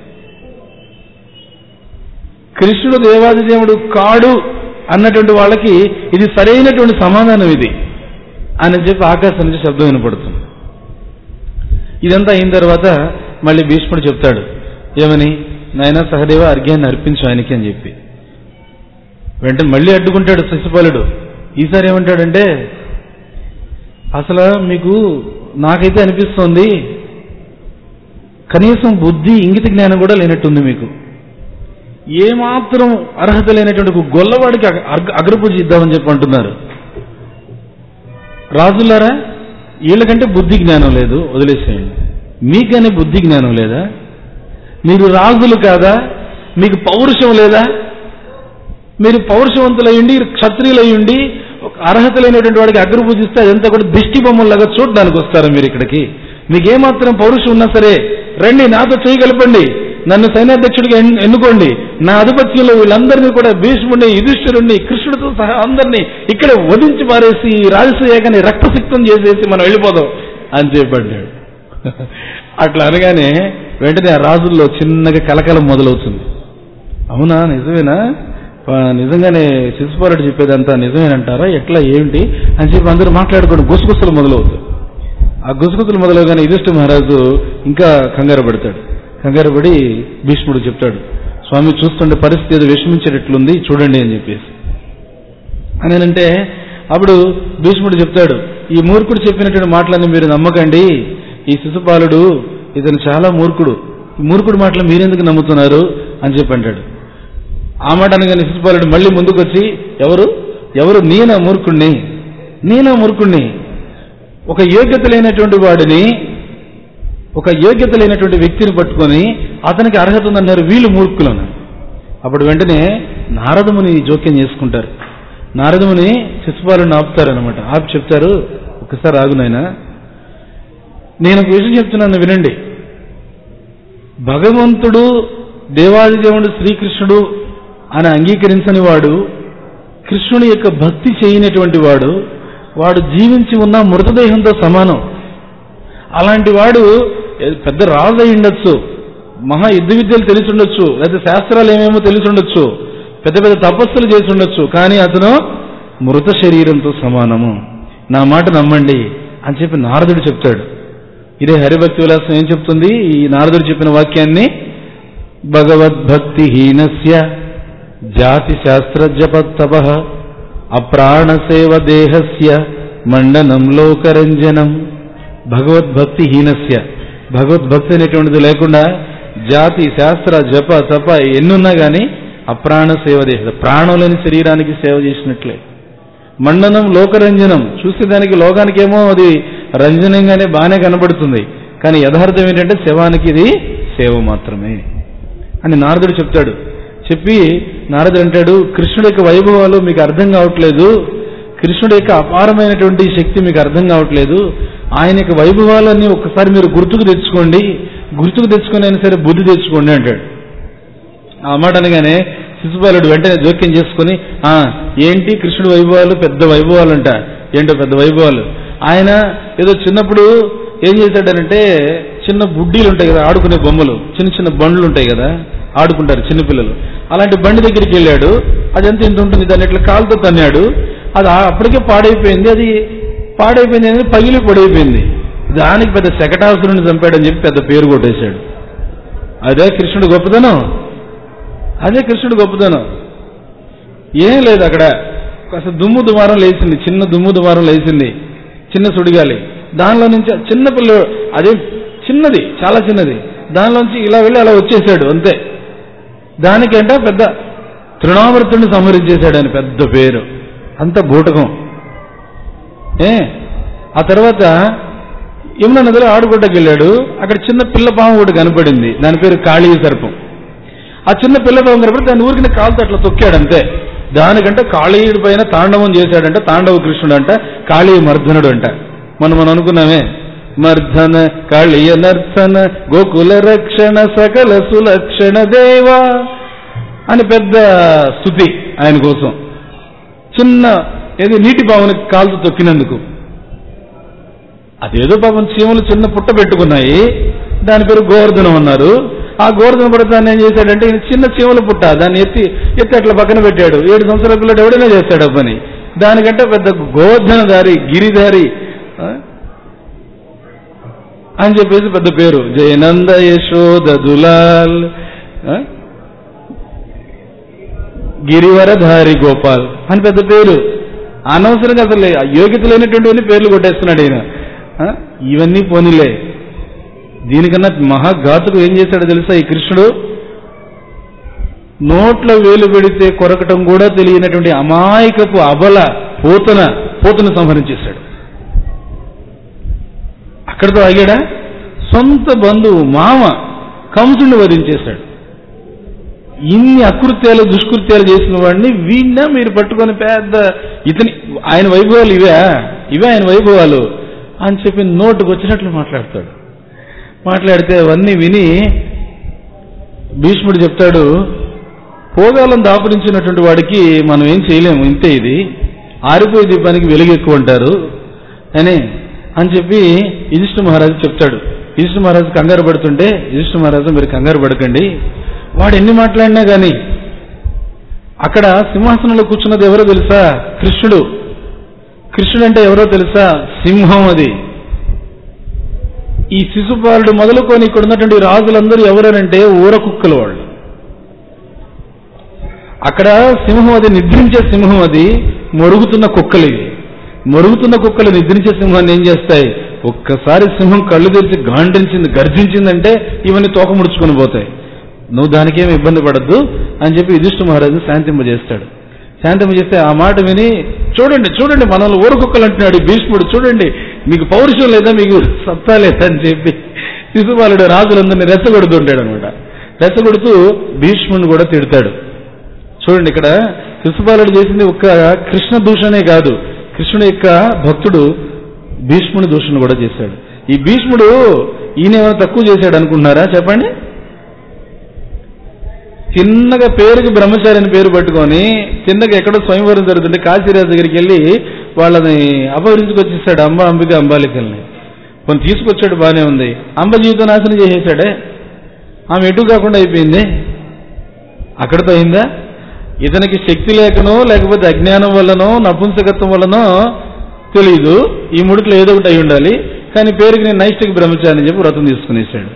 కృష్ణుడు దేవాది దేవుడు కాడు అన్నటువంటి వాళ్ళకి ఇది సరైనటువంటి సమాధానం ఇది అని చెప్పి ఆకాశం నుంచి శబ్దం వినపడుతుంది. ఇదంతా అయిన తర్వాత మళ్ళీ భీష్ముడు చెప్తాడు, ఏమని, నాయన సహదేవ అర్ఘ్యాన్ని అర్పించు ఆయనకి అని చెప్పి. వెంటనే మళ్ళీ అడ్డుకుంటాడు శిశుపాలుడు. ఈసారి ఏమంటాడంటే, అసలు మీకు నాకైతే అనిపిస్తోంది కనీసం బుద్ధి ఇంగిత జ్ఞానం కూడా లేనట్టుంది. మీకు ఏమాత్రం అర్హత లేనటువంటి గొల్లవాడికి అగ్రపూజ ఇద్దామని చెప్పి అంటున్నారు. రాజులారా, వీళ్ళకంటే బుద్ధి జ్ఞానం లేదు, వదిలేసేయండి. మీకనే బుద్ధి జ్ఞానం లేదా? మీరు రాజులు కాదా? మీకు పౌరుషం లేదా? మీరు పౌరుషవంతులయ్యండి, క్షత్రియులయ్యండి, అర్హత లేనటువంటి వాడికి అగ్రపూజిస్తే అదంతా కూడా దిష్టి బొమ్మల్లాగా చూడడానికి వస్తారా మీరు ఇక్కడికి? మీకేమాత్రం పౌరుషం ఉన్నా సరే రండి, నాతో చేయగలపండి, నన్ను సైన్యాధ్యక్షుడిగా ఎన్నుకోండి. నా ఆధిపత్యంలో వీళ్ళందరినీ కూడా భీష్ముడిని, యుధిష్ఠిరుణ్ణి, కృష్ణుడితో సహా అందరినీ ఇక్కడ వధించి పారేసి రాజసూయాగాన్ని రక్తసిక్తం చేసేసి మనం వెళ్ళిపోదాం అని చెప్పాడు. అట్లా అనగానే వెంటనే ఆ రాజుల్లో చిన్నగా కలకలం మొదలవుతుంది. అవునా, నిజమేనా, నిజంగానే శిశుపాలుడు చెప్పేదంతా నిజమేనంటారా, ఎట్లా ఏమిటి అని చెప్పి అందరూ మాట్లాడుకోవడం గుసగుసలు మొదలవుతాయి. ఆ గుసగుసలు మొదలవగానే యుధిష్ఠిర మహారాజు ఇంకా కంగారు పడతాడు. కంగారు పడి భీష్ముడు చెప్తాడు, స్వామి చూస్తుండే పరిస్థితి ఏదో విషమించేటట్లుంది చూడండి అని చెప్పేసి. అనేనంటే అప్పుడు భీష్ముడు చెప్తాడు, ఈ మూర్ఖుడు చెప్పినటువంటి మాటలన్నీ మీరు నమ్మకండి, ఈ శిశుపాలుడు ఇతను చాలా మూర్ఖుడు, ఈ మూర్ఖుడు మాటలు మీరెందుకు నమ్ముతున్నారు అని చెప్పి అంటాడు. ఆ మాట అనగానే శిశుపాలుడు మళ్ళీ ముందుకు వచ్చి, ఎవరు నేనా మూర్ఖుణ్ణి, ఒక యోగ్యత లేనటువంటి వాడిని, ఒక యోగ్యత లేనటువంటి వ్యక్తిని పట్టుకొని అతనికి అర్హత ఉందన్నారు వీళ్ళు మూర్ఖులను. అప్పుడు వెంటనే నారదముని జోక్యం చేసుకుంటారు. నారదముని శిశుపాలుడిని ఆపుతారనమాట. ఆపి చెప్తారు, ఒకసారి ఆగు నాయనా, నేను ఒక విషయం చెప్తున్నాను వినండి. భగవంతుడు దేవాదిదేవుడు శ్రీకృష్ణుడు అని అంగీకరించని వాడు, కృష్ణుని యొక్క భక్తి చేయనటువంటి వాడు జీవించి ఉన్న మృతదేహంతో సమానం. అలాంటి వాడు పెద్ద రాజు అయి ఉండొచ్చు, మహా యుద్ధ విద్యలు తెలిసి ఉండొచ్చు, లేదా శాస్త్రాలు ఏమేమో తెలిసి ఉండొచ్చు, పెద్ద పెద్ద తపస్సులు చేసి ఉండొచ్చు, కానీ అతను మృత శరీరంతో సమానము, నా మాట నమ్మండి అని చెప్పి నారదుడు చెప్తాడు. ఇదే హరిభక్తి విలాసం ఏం చెప్తుంది, ఈ నారదుడు చెప్పిన వాక్యాన్ని, భగవద్భక్తిహీనస్య జాతి శాస్త్రజపత్తపః అప్రాణసేవ దేహస్య మండనం లోకరంజనం. భగవద్భక్తిహీనస్య, భగవద్భక్తి అనేటువంటిది లేకుండా జాతి శాస్త్ర జప తప ఎన్నున్నా కానీ అప్రాణ సేవ దేహ, ప్రాణం లేని శరీరానికి సేవ చేసినట్లే. మండనం లోకరంజనం, చూసేదానికి లోకానికేమో అది రంజనంగానే బాగానే కనబడుతుంది, కానీ యథార్థం ఏంటంటే శవానికి ఇది సేవ మాత్రమే అని నారదుడు చెప్తాడు. చెప్పి నారదుడు అంటాడు, కృష్ణుడి యొక్క వైభవాలు మీకు అర్థం కావట్లేదు, కృష్ణుడి యొక్క అపారమైనటువంటి శక్తి మీకు అర్థం కావట్లేదు, ఆయన యొక్క వైభవాలన్నీ ఒక్కసారి మీరు గుర్తుకు తెచ్చుకొని అయినా సరే బుద్ధి తెచ్చుకోండి అంటాడు. ఆ మాట అనగానే శిశుపాలుడు వెంటనే జోక్యం చేసుకుని, ఏంటి కృష్ణుడి వైభవాలు, పెద్ద వైభవాలు అంట, ఏంటో పెద్ద వైభవాలు. ఆయన ఏదో చిన్నప్పుడు ఏం చేశాడనంటే, చిన్న బుడ్డీలు ఉంటాయి కదా ఆడుకునే బొమ్మలు, చిన్న చిన్న బండ్లు ఉంటాయి కదా ఆడుకుంటారు చిన్నపిల్లలు, అలాంటి బండి దగ్గరికి వెళ్ళాడు. అది ఎంత ఇంత ఉంటుంది, దాన్ని ఇట్లా కాలుతో తన్నాడు, అది అప్పటికే పాడైపోయింది, అనేది పగిలి పడైపోయింది. దానికి పెద్ద శకటాసురుని చంపాడని చెప్పి పెద్ద పేరు కొట్టేశాడు. అదే కృష్ణుడు గొప్పతనం. ఏం లేదు, అక్కడ కాస్త దుమ్ము దుమారం లేచింది, చిన్న దుమ్ము దుమారం లేచింది, చిన్న సుడిగాలి, దానిలో నుంచి చిన్న పిల్ల, అదే చిన్నది, చాలా చిన్నది, దానిలోంచి ఇలా వెళ్ళి అలా వచ్చేసాడు అంతే. దానికంటే పెద్ద తృణావర్తుడిని సంహరించేశాడు అని పెద్ద పేరు, అంత బూటకం. ఆ తర్వాత యమున నదిలో ఆడుకోవడానికి వెళ్ళాడు. అక్కడ చిన్న పిల్లపాము ఒకటి కనపడింది, దాని పేరు కాళీ సర్పం. ఆ చిన్న పిల్లపాము కనపడి దాని ఊరికి కాలుతో అట్లా తొక్కాడు అంతే. దానికంటే కాళీయుడి పైన తాండవం చేశాడంట, తాండవ కృష్ణుడు అంట, కాళీ మర్దనుడు అంట. మనం అనుకున్నామే, మర్ధన కాళీయ నర్తన గోకుల రక్షణ సకల సులక్షణ దేవా అని పెద్ద స్తుతి ఆయన కోసం. చిన్న ఏది నీటి పాముని కాలుతో తొక్కినందుకు. అదేదో పాపం చీమలు చిన్న పుట్ట పెట్టుకున్నాయి, దాని పేరు గోవర్ధనం అన్నారు. ఆ గోవర్ధన పుట్ట దాన్ని ఏం చేశాడంటే, చిన్న చీమల పుట్ట దాన్ని ఎత్తి అట్లా పక్కన పెట్టాడు. 7 సంవత్సరాల పిల్లడు ఎవడైనా చేస్తాడు ఆ పని. దానికంటే పెద్ద గోవర్ధనధారి గిరిధారి అని చెప్పేసి పెద్ద పేరు. జయనంద యశోద దులాల్ గిరివరధారి గోపాల్ అని పెద్ద పేరు. అనవసరంగా అసలు యోగ్యత లేనటువంటి పేర్లు కొట్టేస్తున్నాడు ఈయన. ఇవన్నీ పోనీలే, దీనికన్నా మహాఘాతుకు ఏం చేశాడో తెలుసా ఈ కృష్ణుడు? నోట్ల వేలు పెడితే కొరకటం కూడా తెలియనటువంటి అమాయకపు అబల పోతను సంహరించేశాడు. అక్కడితో ఆగాడా? సొంత బంధువు మామ కంసుడిని వధించేశాడు. ఇన్ని అకృత్యాలు దుష్కృత్యాలు చేసిన వాడిని వీణ్ణ మీరు పట్టుకొని పెద్ద ఆయన వైభవాలు ఇవే ఆయన వైభవాలు అని చెప్పి నోటుకు వచ్చినట్లు మాట్లాడతాడు. మాట్లాడితే అవన్నీ విని భీష్ముడు చెప్తాడు, భోగాలను దాపురించినటువంటి వాడికి మనం ఏం చేయలేము, ఇంతే, ఇది ఆరిపోయే దీపానికి వెలుగు ఎక్కువ అంటారు అని చెప్పి యుధిష్ఠిర మహారాజు చెప్తాడు. యుధిష్ఠిర మహారాజు కంగారు పడుతుంటే, యుధిష్ఠిర మహారాజు మీరు కంగారు పడకండి, వాడు ఎన్ని మాట్లాడినా కానీ అక్కడ సింహాసనంలో కూర్చున్నది ఎవరో తెలుసా? కృష్ణుడు. కృష్ణుడు అంటే ఎవరో తెలుసా? సింహం. అది ఈ శిశుపాలుడు మొదలుకొని ఇక్కడ ఉన్నటువంటి రాజులందరూ ఎవరనంటే ఊర కుక్కలు వాళ్ళు. అక్కడ సింహం, అది నిద్రించే సింహం, అది మొరుగుతున్న కుక్కలు. ఇవి మొరుగుతున్న కుక్కలు నిద్రించే సింహాన్ని ఏం చేస్తాయి? ఒక్కసారి సింహం కళ్ళు తెరిచి గాండ్రించింది, గర్జించిందంటే ఇవన్నీ తోక ముడుచుకొని పోతాయి. నువ్వు దానికేమి ఇబ్బంది పడద్దు అని చెప్పి యుధిష్ఠిర మహారాజు శాంతింపజేస్తాడు. శాంతింపజేస్తే ఆ మాట విని, చూడండి చూడండి మనల్ని ఊర కుక్కలు అంటున్నాడు భీష్ముడు, చూడండి మీకు పౌరుషం లేదా, మీకు సత్తా లేదా అని చెప్పి శిశుపాలుడు రాజులందరినీ రెచ్చగొడుతుంటాడు అనమాట. రెచ్చగొడుతూ భీష్ముడిని కూడా తిడతాడు. చూడండి, ఇక్కడ శిశుపాలుడు చేసింది ఒక్క కృష్ణ దూషణే కాదు, కృష్ణుడి యొక్క భక్తుడు భీష్ముని దూషణ కూడా చేశాడు. ఈ భీష్ముడు ఈయనేమైనా తక్కువ చేశాడు అనుకుంటున్నారా? చెప్పండి. చిన్నగా పేరుకి బ్రహ్మచారి అని పేరు పట్టుకొని చిన్నగా ఎక్కడో స్వయంవరం జరుగుతుంటే కాశీరాజు దగ్గరికి వెళ్ళి వాళ్ళని అపహరించుకొచ్చేసాడు, అంబ అంబిక అంబాలికల్ని. కొన్ని తీసుకొచ్చాడు, బాగానే ఉంది. అంబ జీవితం నాశనం చేసేసాడే, ఆమె ఎటు కాకుండా అయిపోయింది. అక్కడితో అయిందా? ఇతనికి శక్తి లేకనో లేకపోతే అజ్ఞానం వల్లనో నపుంసకత్వం వల్లనో తెలీదు, ఈ ముడిట్లో ఏదో ఒకటి అయి ఉండాలి, కానీ పేరుకి నేను నైష్టిక బ్రహ్మచారి అని చెప్పి వ్రతం తీసుకునేసాడు.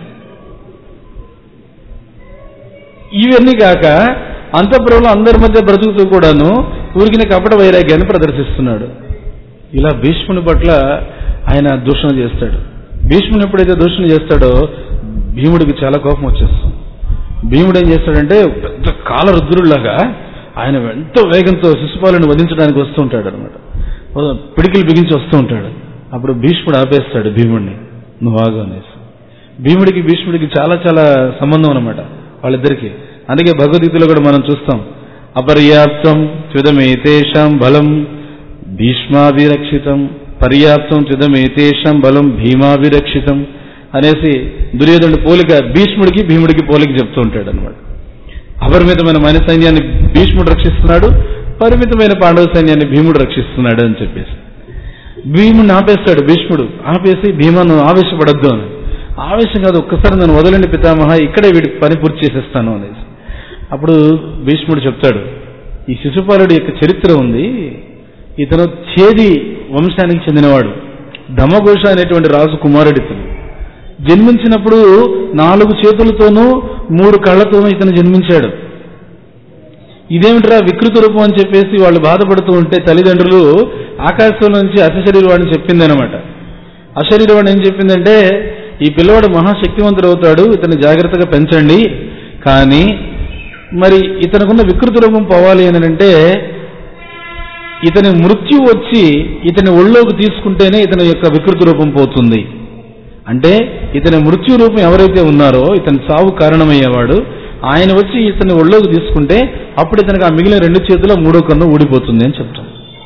ఇవన్నీ కాక అంతఃపురంలో అందరి మధ్య బ్రతుకుతూ కూడాను ఊరికిన కపట వైరాగ్యాన్ని ప్రదర్శిస్తున్నాడు. ఇలా భీష్ముని పట్ల ఆయన దూషణ చేస్తాడు. భీష్ముని ఎప్పుడైతే దూషణ చేస్తాడో భీముడికి చాలా కోపం వచ్చేస్తుంది. భీముడు ఏం చేస్తాడంటే పెద్ద కాలరుద్రుడిలాగా ఆయన ఎంతో వేగంతో శిశుపాలుని వధించడానికి వస్తూ ఉంటాడు అనమాట. పిడికిలు బిగించి వస్తూ ఉంటాడు. అప్పుడు భీష్ముడు ఆపేస్తాడు భీముడిని, నువ్వు ఆగు అనేసి. భీష్ముడికి చాలా చాలా సంబంధం అనమాట వాళ్ళిద్దరికి. అందుకే భగవద్గీతలో కూడా మనం చూస్తాం, అపర్యాప్తం త్విదమేతేషాం బలం భీష్మాభిరక్షితం, పర్యాప్తం త్విదమేతేషాం బలం భీమాభిరక్షితం అనేసి దుర్యోధనుడి పోలిక భీముడికి పోలిక చెప్తూ ఉంటాడు అనమాట. అపరిమితమైన మన సైన్యాన్ని భీష్ముడు రక్షిస్తున్నాడు, పరిమితమైన పాండవ సైన్యాన్ని భీముడు రక్షిస్తున్నాడు అని చెప్పేసి భీముడిని ఆపేస్తాడు. భీష్ముడు ఆపేసి భీమాను ఆవేశపడద్దు అని. ఆవేశం కాదు, ఒక్కసారి నన్ను వదలండి పితామహ, ఇక్కడే వీడికి పని పూర్తి చేసేస్తాను అనేసి. అప్పుడు భీష్ముడు చెప్తాడు, ఈ శిశుపాలుడి యొక్క చరిత్ర ఉంది, ఇతను చేది వంశానికి చెందినవాడు, ధమఘోష అనేటువంటి రాజు కుమారుడు. ఇతను జన్మించినప్పుడు 4 చేతులతోనూ 3 కళ్ళతోనూ ఇతను జన్మించాడు. ఇదేమిట్రా వికృత రూపం అని చెప్పేసి వాళ్ళు బాధపడుతూ ఉంటే తల్లిదండ్రులు ఆకాశం నుంచి అశరీరవాడిని చెప్పిందనమాట. అశరీరవాణి ఏం చెప్పిందంటే, ఈ పిల్లవాడు మహాశక్తివంతుడు అవుతాడు, ఇతన్ని జాగ్రత్తగా పెంచండి, కానీ మరి ఇతనుకున్న వికృత రూపం పోవాలి అని అంటే ఇతని మృత్యు వచ్చి ఇతని ఒళ్ళోకి తీసుకుంటేనే ఇతని యొక్క వికృత రూపం పోతుంది. అంటే ఇతని మృత్యు రూపం ఎవరైతే ఉన్నారో, ఇతని సావు కారణమయ్యేవాడు, ఆయన వచ్చి ఇతన్ని ఒళ్ళోకి తీసుకుంటే అప్పుడు ఇతనికి ఆ మిగిలిన 2 చేతుల్లో 3వ కన్ను ఊడిపోతుంది అని చెప్తాం.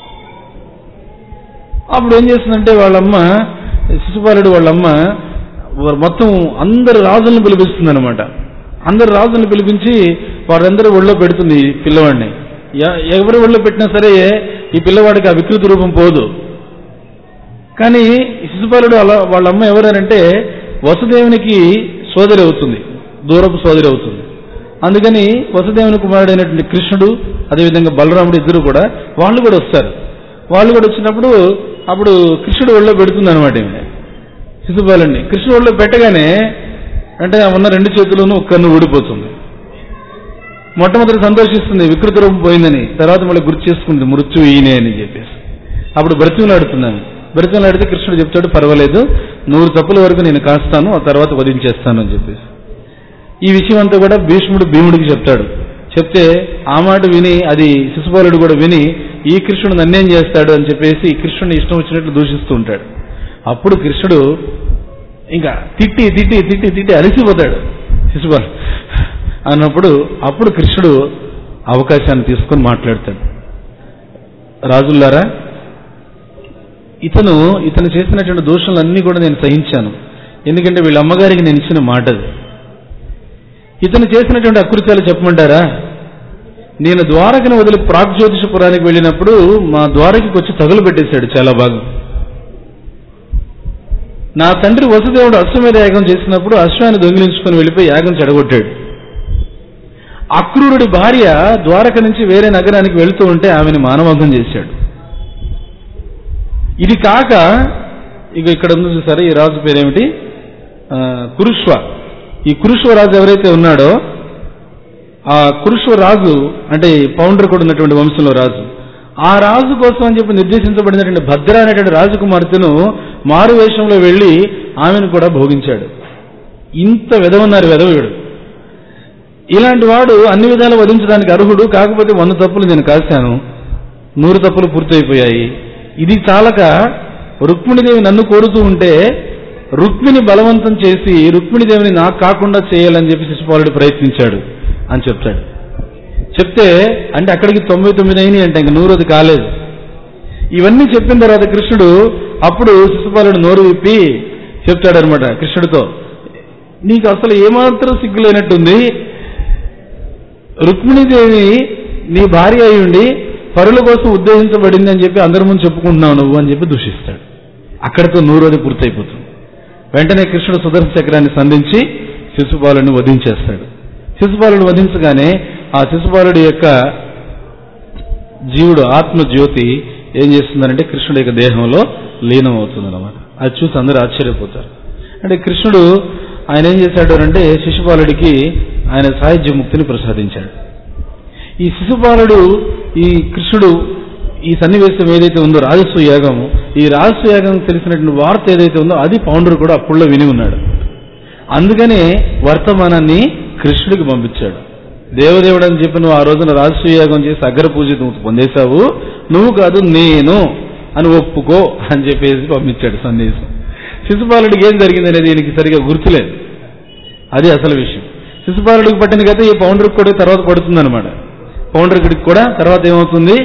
అప్పుడు ఏం చేస్తుందంటే వాళ్ళమ్మ, శిశుపాలుడు వాళ్ళమ్మ మొత్తం అందరు రాజులను పిలిపిస్తుంది అనమాట. అందరు రాజులను పిలిపించి వారందరూ ఒళ్ళో పెడుతుంది పిల్లవాడిని. ఎవరి ఒళ్ళో పెట్టినా సరే ఈ పిల్లవాడికి ఆ వికృతి రూపం పోదు. కానీ శిశుపాలుడు వాళ్ళ అమ్మ ఎవరనంటే వసుదేవునికి సోదరి అవుతుంది, దూరపు సోదరి అవుతుంది. అందుకని వసుదేవుని కుమారుడైనటువంటి కృష్ణుడు అదేవిధంగా బలరాముడు ఇద్దరు కూడా వాళ్ళు కూడా వస్తారు. వాళ్ళు కూడా వచ్చినప్పుడు అప్పుడు కృష్ణుడు ఒళ్ళో పెడుతుంది అనమాట శిశుపాలుడిని. కృష్ణుడు ఒళ్ళో పెట్టగానే అంటే ఉన్న 2 చేతుల్లోనూ 1 కన్ను ఊడిపోతుంది. మొట్టమొదటి సంతోషిస్తుంది వికృత రూపం పోయిందని, తర్వాత మళ్ళీ గుర్తు చేసుకుంది మృత్యు ఈయనే అని చెప్పేసి. అప్పుడు బ్రతిమలాడుతున్నాను. బ్రతిమలాడితే కృష్ణుడు చెప్తాడు, పర్వాలేదు 100 తప్పుల వరకు నేను కాస్తాను, ఆ తర్వాత వధించేస్తాను అని చెప్పేసి. ఈ విషయం అంతా కూడా భీముడికి చెప్తాడు. చెప్తే ఆ మాట విని అది శిశుపాలుడు కూడా విని ఈ కృష్ణుడు నన్నేం చేస్తాడు అని చెప్పేసి కృష్ణుడిని ఇష్టం వచ్చినట్లు దూషిస్తూ ఉంటాడు. అప్పుడు కృష్ణుడు ఇంకా తిట్టి తిట్టి తిట్టి తిట్టి అలసిపోతాడు శిశుపాలు అన్నప్పుడు. అప్పుడు కృష్ణుడు అవకాశాన్ని తీసుకొని మాట్లాడతాడు, రాజుల్లారా, ఇతను చేసినటువంటి దోషాలన్నీ కూడా నేను సహించాను, ఎందుకంటే వీళ్ళ అమ్మగారికి నేను ఇచ్చిన మాట అది. ఇతను చేసినటువంటి అకృత్యాలు చెప్పమంటారా? నేను ద్వారకను వదిలి ప్రాగ్జ్యోతిషపురానికి వెళ్ళినప్పుడు మా ద్వారకి వచ్చి తగులు పెట్టేశాడు చాలా బాగా. నా తండ్రి వసుదేవుడు అశ్వమేధ యాగం చేసినప్పుడు అశ్వాన్ని దొంగిలించుకొని వెళ్ళిపోయి యాగం చెడగొట్టాడు. అక్రూరుడి భార్య ద్వారక నుంచి వేరే నగరానికి వెళుతూ ఉంటే ఆమెను మానభంగం చేశాడు. ఇది కాక ఇక ఇక్కడ ఉంది చూసారా, ఈ రాజు పేరేమిటి, కురుశ్వ. ఈ కురుశ్వ రాజు ఎవరైతే ఉన్నాడో ఆ కురుశ్వ రాజు అంటే పౌండ్ర కూడా ఉన్నటువంటి వంశంలో రాజు, ఆ రాజు కోసం అని చెప్పి నిర్దేశించబడినటువంటి భద్ర అనేటువంటి రాజకుమార్తెను మారు వేషంలో వెళ్లి ఆమెను కూడా భోగించాడు. ఇంత వెధవన్నారు వెధవుడు. ఇలాంటి వాడు అన్ని విధాలు వధించడానికి అర్హుడు. కాకపోతే 100 తప్పులు నేను కాశాను, 100 తప్పులు పూర్తయిపోయాయి. ఇది చాలక రుక్మిణీదేవి నన్ను కోరుతూ ఉంటే రుక్మిణి బలవంతం చేసి రుక్మిణీదేవిని నాకు కాకుండా చేయాలని చెప్పి శిశుపాలుడు ప్రయత్నించాడు అని చెప్తాడు. చెప్తే అంటే అక్కడికి 99 అయినాయి అంటే ఇంక 100 కాలేదు. ఇవన్నీ చెప్పిన తర్వాత కృష్ణుడు అప్పుడు శిశుపాలుడు నోరు విప్పి చెప్తాడనమాట కృష్ణుడితో, నీకు అసలు ఏమాత్రం సిగ్గులేనట్టుంది, రుక్మిణీదేవి నీ భార్య అయి ఉండి పరుల కోసం ఉద్దేశించబడింది అని చెప్పి అందరి ముందు చెప్పుకుంటున్నావు నువ్వు అని చెప్పి దూషిస్తాడు. అక్కడితో 100 పూర్తయిపోతుంది. వెంటనే కృష్ణుడు సుదర్శన చక్రాన్ని సంధించి శిశుపాలుడిని వధించేస్తాడు. శిశుపాలుడు వధించగానే ఆ శిశుపాలుడి యొక్క జీవుడు ఆత్మజ్యోతి ఏం చేస్తుందంటే కృష్ణుడి యొక్క దేహంలో లీనం అవుతుంది అన్నమాట. అది చూసి అందరూ ఆశ్చర్యపోతారు. అంటే కృష్ణుడు ఆయన ఏం చేశాడు అంటే శిశుపాలుడికి ఆయన సాయుధ్య ముక్తిని ప్రసాదించాడు. ఈ శిశుపాలుడు ఈ కృష్ణుడు ఈ సన్నివేశం ఏదైతే ఉందో రాజసూయ యాగం, ఈ రాజసూయ యాగం తెలిసినటువంటి వార్త ఏదైతే ఉందో అది పౌండరు కూడా అప్పుల్లో విని ఉన్నాడు. అందుకనే వర్తమానాన్ని కృష్ణుడికి పంపించాడు. దేవదేవుడు అని చెప్పి నువ్వు ఆ రోజున రాజసూయ యాగం చేసి అగ్ర పూజ నువ్వు పొందేశావు, నువ్వు కాదు నేను అని ఒప్పుకో అని చెప్పేసి పంపించాడు సందేశం. శిశుపాలుడికి ఏం జరిగింది అనేది దీనికి సరిగా గుర్తులేదు. అది అసలు విషయం. శిశుపాలుడికి పట్టిన గత ఈ పౌండర్కి కూడా తర్వాత పడుతుంది అనమాట. పౌండర్కి కూడా తర్వాత ఏమవుతుంది,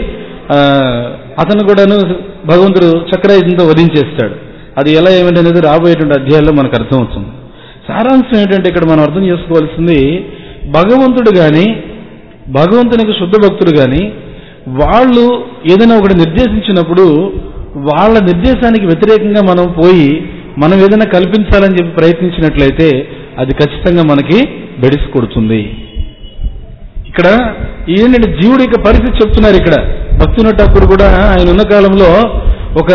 అతను కూడాను భగవంతుడు చక్రాయుధంతో వధించేస్తాడు. అది ఎలా ఏమిటనేది రాబోయేటువంటి అధ్యాయాల్లో మనకు అర్థమవుతుంది. సారాంశం ఏంటంటే ఇక్కడ మనం అర్థం చేసుకోవాల్సింది, భగవంతుడు కానీ భగవంతునికి శుద్ధ భక్తుడు కానీ వాళ్ళు ఏదైనా ఒకటి నిర్దేశించినప్పుడు వాళ్ళ నిర్దేశానికి వ్యతిరేకంగా మనం పోయి మనం ఏదైనా కల్పించాలని చెప్పి ప్రయత్నించినట్లయితే అది ఖచ్చితంగా మనకి బెడిసి కొడుతుంది. ఇక్కడ ఏంటంటే జీవుడి యొక్క పరిస్థితి చెప్తున్నారు. ఇక్కడ భక్తివినోద్ ఠాకూర్ కూడా ఆయన ఉన్న కాలంలో ఒక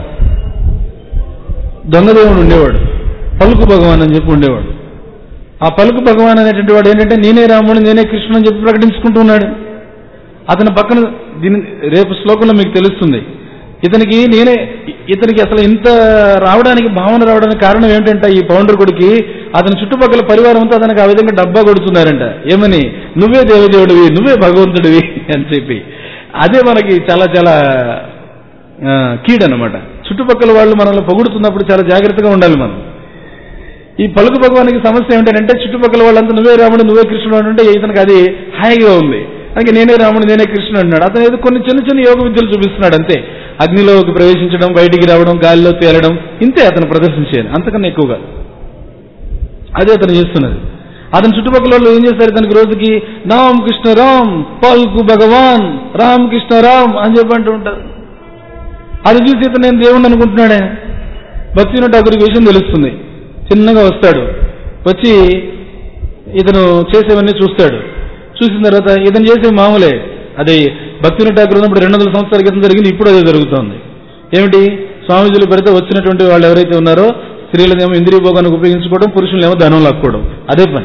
దొంగదేవుడు ఉండేవాడు, పలుకు భగవాన్ అని చెప్పి ఉండేవాడు. ఆ పలుకు భగవాన్ అనేటువంటి వాడు ఏంటంటే నేనే రాముడు నేనే కృష్ణుడు అని చెప్పి ప్రకటించుకుంటూ ఉన్నాడు. అతని పక్కన దీని రేపు శ్లోకంలో మీకు తెలుస్తుంది. ఇతనికి అసలు ఇంత రావడానికి భావన రావడానికి కారణం ఏంటంటే ఈ పౌండర్ కొడుకి అతని చుట్టుపక్కల పరివారం అంతా అతనికి ఆ విధంగా డబ్బా కొడుతున్నారంట. ఏమని, నువ్వే దేవదేవుడివి, నువ్వే భగవంతుడివి అని చెప్పి. అదే మనకి చాలా చాలా కీడనమాట. చుట్టుపక్కల వాళ్ళు మనల్ని పొగుడుతున్నప్పుడు చాలా జాగ్రత్తగా ఉండాలి మనం. ఈ పలుకు భగవానికి సమస్య ఏంటంటే చుట్టుపక్కల వాళ్ళంతా నువ్వే రాముడు నువ్వే కృష్ణుడు అంటే ఇతనికి అది హాయిగా ఉంది. అందుకే నేనే రాముడు నేనే కృష్ణుడు అన్నాడు. అతను ఏదో కొన్ని చిన్న చిన్న యోగ విద్యలు చూపిస్తున్నాడు అంతే. అగ్నిలోకి ప్రవేశించడం, బయటికి రావడం, గాలిలో తేలడం, ఇంతే అతను ప్రదర్శించేది, అంతకన్నా ఎక్కువగా అదే అతను చేస్తున్నది. అతని చుట్టుపక్కల వాళ్ళు ఏం చేస్తారు, తనకి రోజుకి రామ్ కృష్ణ రామ్, పల్కు భగవాన్, రామ్ కృష్ణ రామ్ అని చెప్పి అంటూ ఉంటారు. అది చూసి ఇతను నేను దేవుణ్ణి అనుకుంటున్నాడే. భక్తివినోద్ ఠాకూర్కి విషయం తెలుస్తుంది. చిన్నగా వస్తాడు, వచ్చి ఇతను చేసేవన్నీ చూస్తాడు. చూసిన తర్వాత ఇతను చేసే మామూలే. అది భక్తివినోద్ ఠాకూర్ ఉన్నప్పుడు 200 సంవత్సరాల క్రితం జరిగింది, ఇప్పుడు అదే జరుగుతోంది. ఏమిటి, స్వామీజీలు పెడితే వచ్చినటువంటి వాళ్ళు ఎవరైతే ఉన్నారో స్త్రీలనేమో ఇంద్రియ భోగానికి ఉపయోగించుకోవడం, పురుషులనేమో ధనం లాక్కోవడం, అదే పని.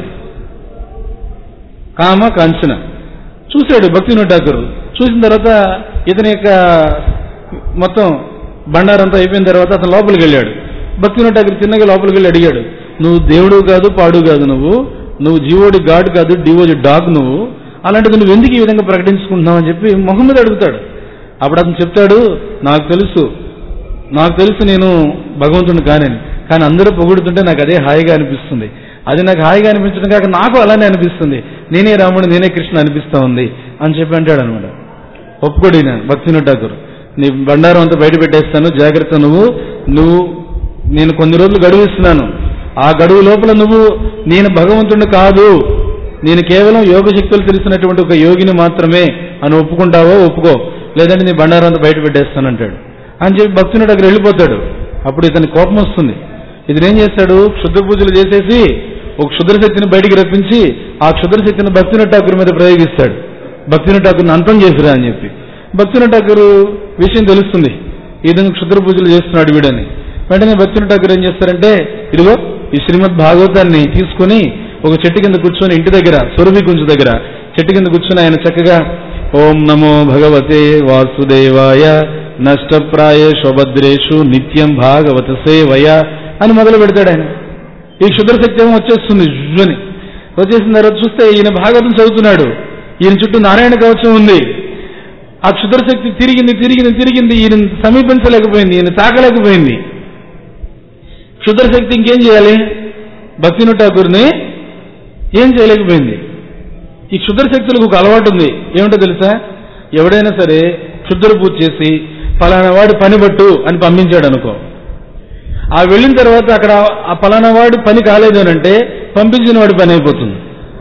కామ కాంచన చూశాడు భక్తివినోద్ ఠాకూర్. చూసిన తర్వాత ఇతని యొక్క మొత్తం బండారంతా అయిపోయిన తర్వాత అతను లోపలికి వెళ్ళాడు. భక్తివినోద్ ఠాకూర్ చిన్నగా లోపలికి వెళ్ళి అడిగాడు, నువ్వు దేవుడు కాదు పాడు కాదు, నువ్వు జీవోడి గాడ్ కాదు, డివోడి డాగ్, నువ్వు అలాంటిది నువ్వు ఎందుకు ఈ విధంగా ప్రకటించుకుంటున్నావు అని చెప్పి మొహం మీద అడుగుతాడు. అప్పుడు అతను చెప్తాడు, నాకు తెలుసు నేను భగవంతుని కానీ అందరూ పొగుడుతుంటే నాకు అదే హాయిగా అనిపిస్తుంది. అది నాకు హాయిగా అనిపించడం కాక నాకు అలానే అనిపిస్తుంది, నేనే రాముడు నేనే కృష్ణ అనిపిస్తా ఉంది అని చెప్పి అంటాడు అనమాట. ఒప్పుకోడిన భక్తివినోద్ ఠాకూర్, నీ బండారం అంతా బయట పెట్టేస్తాను, జాగ్రత్త, నేను కొన్ని రోజులు గడువు ఇస్తున్నాను. ఆ గడువు లోపల నేను భగవంతుడిని కాదు, నేను కేవలం యోగ శక్తులు తెలిసినటువంటి ఒక యోగిని మాత్రమే అని ఒప్పుకుంటావో ఒప్పుకో, లేదంటే నీ బండారం అంతా బయట పెట్టేస్తానంటాడు అని చెప్పి భక్తివినోద్ ఠాకూర్ వెళ్ళిపోతాడు. అప్పుడు ఇతని కోపం వస్తుంది. ఇతనేం చేస్తాడు, క్షుద్ర పూజలు చేసేసి ఒక క్షుద్ర శక్తిని బయటికి రప్పించి ఆ క్షుద్ర శక్తిని భక్తివినోద్ ఠాకూర్ మీద ప్రయోగిస్తాడు. భక్తివినోద్ ఠాకూర్ని అంతం చేసిరా అని చెప్పి. భక్తివినోద్ ఠాకూర్ విషయం తెలుస్తుంది, ఈ విధంగా క్షుద్ర పూజలు చేస్తున్నాడు వీడని. వెంటనే భక్తివినోద్ ఠాకూర్ ఏం చేస్తారంటే, ఇదిగో ఈ శ్రీమద్ భాగవతాన్ని తీసుకుని ఒక చెట్టు కింద కూర్చొని, ఇంటి దగ్గర సురభి కుంజు దగ్గర చెట్టు కింద కూర్చొని ఆయన చక్కగా ఓం నమో భగవతే వాసుదేవాయ నష్టప్రాయేషు భద్రేషు నిత్యం భాగవత సేవయ అని మొదలు పెడతాడు ఆయన. ఈ క్షుద్రశక్తి ఏమో వచ్చేస్తుంది అని. వచ్చేసిన తర్వాత చూస్తే ఈయన భాగవతం చదువుతున్నాడు, ఈయన చుట్టూ నారాయణ కవచం ఉంది. ఆ క్షుద్రశక్తి తిరిగింది తిరిగింది తిరిగింది, ఈయన సమీపించలేకపోయింది, ఈయన తాకలేకపోయింది. క్షుద్రశక్తి ఇంకేం చేయాలి, భక్తివినోద్ ఠాకూర్ని ఏం చేయలేకపోయింది. ఈ క్షుద్రశక్తులకు ఒక అలవాటు ఉంది, ఏమిటో తెలుసా? ఎవడైనా సరే క్షుద్ర పూజ చేసి ఫలానా వాడు పని పట్టు అని పంపించాడు అనుకో, ఆ వెళ్ళిన తర్వాత అక్కడ ఆ ఫలానా వాడు పని కాలేదు అని అంటే పంపించిన వాడి పని అయిపోతుంది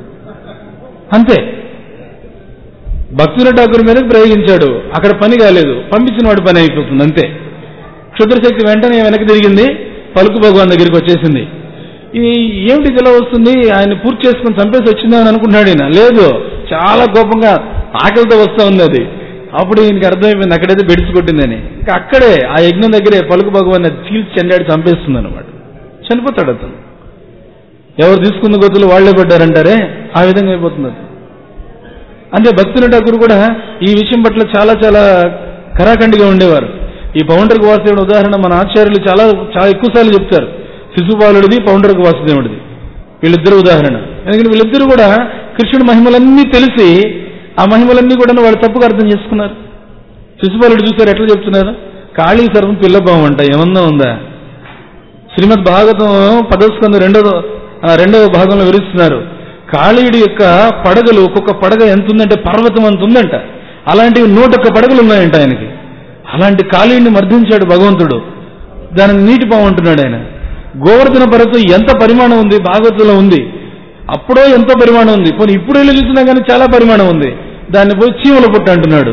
అంతే. భక్తివినోద్ ఠాకూర్ మీద ప్రయోగించాడు, అక్కడ పని కాలేదు, పంపించిన వాడి పని అయిపోతుంది అంతే. క్షుద్రశక్తి వెంటనే వెనక్కి తిరిగింది, పలుకు భగవాన్ దగ్గరికి వచ్చేసింది. ఏమిటి ఇలా వస్తుంది, ఆయన పూర్తి చేసుకుని చంపేసి వచ్చిందని అనుకుంటున్నాడు ఈయన. లేదు, చాలా కోపంగా ఆకలితో వస్తూ ఉంది అది. అప్పుడు ఈయనకి అర్థమైపోయింది అక్కడైతే బెడిసి కొట్టిందని. ఇంకా అక్కడే ఆ యజ్ఞం దగ్గరే పలుకు భగవాన్ చీల్చి చెండాడి చంపేస్తుంది అనమాట. చనిపోతాడు అతను. ఎవరు తీసుకున్న గొత్తులు వాళ్లే పడ్డారంటారే, ఆ విధంగా అయిపోతుంది అది. అంటే భక్తివినోద్ ఠాకూర్ కూడా ఈ విషయం పట్ల చాలా చాలా కరాఖండిగా ఉండేవారు. ఈ పౌండ్రక వాసుదేవుడి ఉదాహరణ మన ఆచార్యులు చాలా చాలా ఎక్కువసార్లు చెప్తారు. శిశుపాలుడిది, పౌండ్రక వాసుదేవుడిది, వీళ్ళిద్దరు ఉదాహరణ. ఎందుకంటే వీళ్ళిద్దరూ కూడా కృష్ణుడి మహిమలన్నీ తెలిసి ఆ మహిమలన్నీ కూడా వాళ్ళు తప్పుగా అర్థం చేసుకున్నారు. శిశుపాలుడు చూసారు ఎట్లా చెప్తున్నారు, కాళీ సర్వం పిల్లభావం అంట, ఏమన్నా ఉందా? శ్రీమద్ భాగవతం 10వ స్కంధం రెండవ భాగంలో వివరిస్తున్నారు. కాళీయుడి యొక్క పడగలు, ఒక్కొక్క పడగ ఎంత ఉందంటే పర్వతం అంత ఉందంట. అలాంటివి 101 పడగలు ఉన్నాయంట ఆయనకి. అలాంటి కాళీయుడిని మర్దించాడు భగవంతుడు, దానిని నీటి పాము అంటున్నాడు ఆయన. గోవర్ధన పర్వతం ఎంత పరిమాణం ఉంది భాగవతంలో ఉంది, అప్పుడో ఎంతో పరిమాణం ఉంది, పోనీ ఇప్పుడు వెళ్ళి చూసినా కానీ చాలా పరిమాణం ఉంది. దాన్ని పోయి చీమల పుట్ట అంటున్నాడు.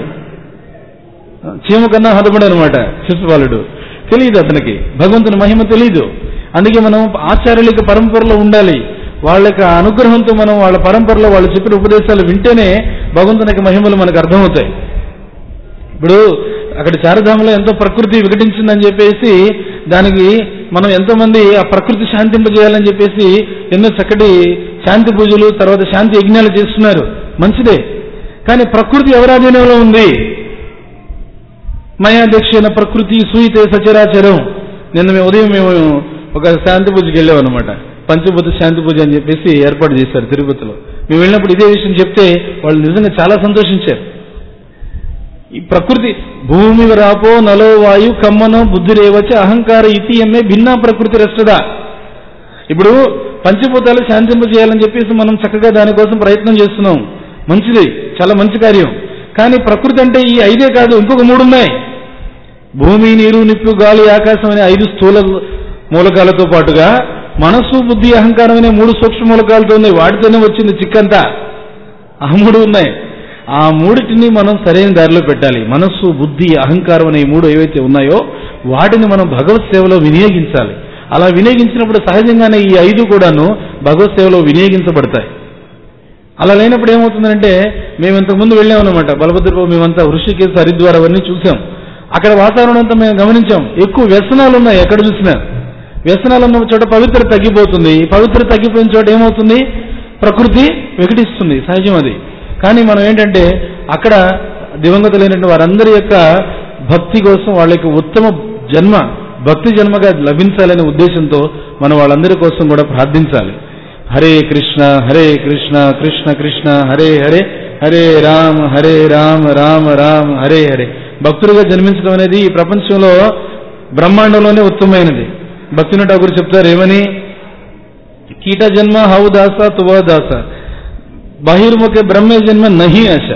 చీమ కన్నా హతపడు అనమాట శిశుపాలుడు. తెలియదు అతనికి, భగవంతుని మహిమ తెలియదు. అందుకే మనం ఆచార్యులకి పరంపరలో ఉండాలి. వాళ్ళ యొక్క అనుగ్రహంతో మనం వాళ్ళ పరంపరలో వాళ్ళు చెప్పిన ఉపదేశాలు వింటేనే భగవంతుని మహిమలు మనకు అర్థమవుతాయి. ఇప్పుడు అక్కడ శారదాంలో ఎంతో ప్రకృతి వికటించిందని చెప్పేసి దానికి మనం ఎంతో మంది ఆ ప్రకృతి శాంతింపజేయాలని చెప్పేసి ఎన్నో చక్కటి శాంతి పూజలు, తర్వాత శాంతి యజ్ఞాలు చేస్తున్నారు, మంచిదే. కానీ ప్రకృతి ఎవరాధీనంలో ఉంది? మయాధ్యక్షైన ప్రకృతి సూయితే సచరాచరం. నిన్న ఉదయం మేము ఒక శాంతి పూజకి వెళ్ళాం అనమాట. పంచభూత శాంతి పూజ అని చెప్పేసి ఏర్పాటు చేశారు తిరుపతిలో. మేము వెళ్ళినప్పుడు ఇదే విషయం చెప్తే వాళ్ళు నిజంగా చాలా సంతోషించారు. ఈ ప్రకృతి భూమి రాపో నలో వాయు కమ్మనో బుద్ధిరేవచ అహంకార ఇతియమే భిన్నా ప్రకృతి రష్టదా. ఇప్పుడు పంచభూతాలు శాంతింపజేయాలని చెప్పేసి మనం చక్కగా దానికోసం ప్రయత్నం చేస్తున్నాం, మంచిది, చాలా మంచి కార్యం. కానీ ప్రకృతి అంటే ఈ 5 కాదు, ఇంకొక 3 ఉన్నాయి. భూమి, నీరు, నిప్పు, గాలి, ఆకాశం అనే 5 స్థూల మూలకాలతో పాటుగా మనస్సు, బుద్ధి, అహంకారం అనే 3 సూక్ష్మ మూలకాలతో ఉన్నాయి. వాటితోనే వచ్చింది చిక్కంతా. ఆ 3 ఉన్నాయి. ఆ 3టిని మనం సరైన దారిలో పెట్టాలి. మనస్సు, బుద్ధి, అహంకారం అనే 3 ఏవైతే ఉన్నాయో వాటిని మనం భగవత్ సేవలో వినియోగించాలి. అలా వినియోగించినప్పుడు సహజంగానే ఈ 5 కూడాను భగవత్ సేవలో వినియోగించబడతాయి. అలా లేనప్పుడు ఏమవుతుందంటే, మేము ఇంతకుముందు వెళ్ళామన్నమాట బలభద్రబాబు, మేమంతా హృషికేశ్, హరిద్వార్ అవన్నీ చూసాం. అక్కడ వాతావరణం అంతా మేము గమనించాం, ఎక్కువ వ్యసనాలు ఉన్నాయి. ఎక్కడ చూసినా వ్యసనాలు ఉన్న చోట పవిత్రత తగ్గిపోతుంది. పవిత్రత తగ్గిపోయిన చోట ఏమవుతుంది, ప్రకృతి వికటిస్తుంది, సహజం అది. కానీ మనం ఏంటంటే అక్కడ దివంగతులైనటువంటి వారందరి యొక్క భక్తి కోసం వాళ్ళ యొక్క ఉత్తమ జన్మ భక్తి జన్మగా లభించాలనే ఉద్దేశంతో మనం వాళ్ళందరి కోసం కూడా ప్రార్థించాలి. హరే కృష్ణ కృష్ణ కృష్ణ హరే హరే, హరే రామ రామ రామ హరే హరే. భక్తులుగా జన్మించడం అనేది ఈ ప్రపంచంలో బ్రహ్మాండంలోనే ఉత్తమమైనది. భక్తివినోద్ ఠాకూర్ చెప్తారు ఏమని, కీట జన్మ హౌ దాస తువా దాస బహిర్ముఖ బ్రహ్మ జన్మ నహి ఆశ.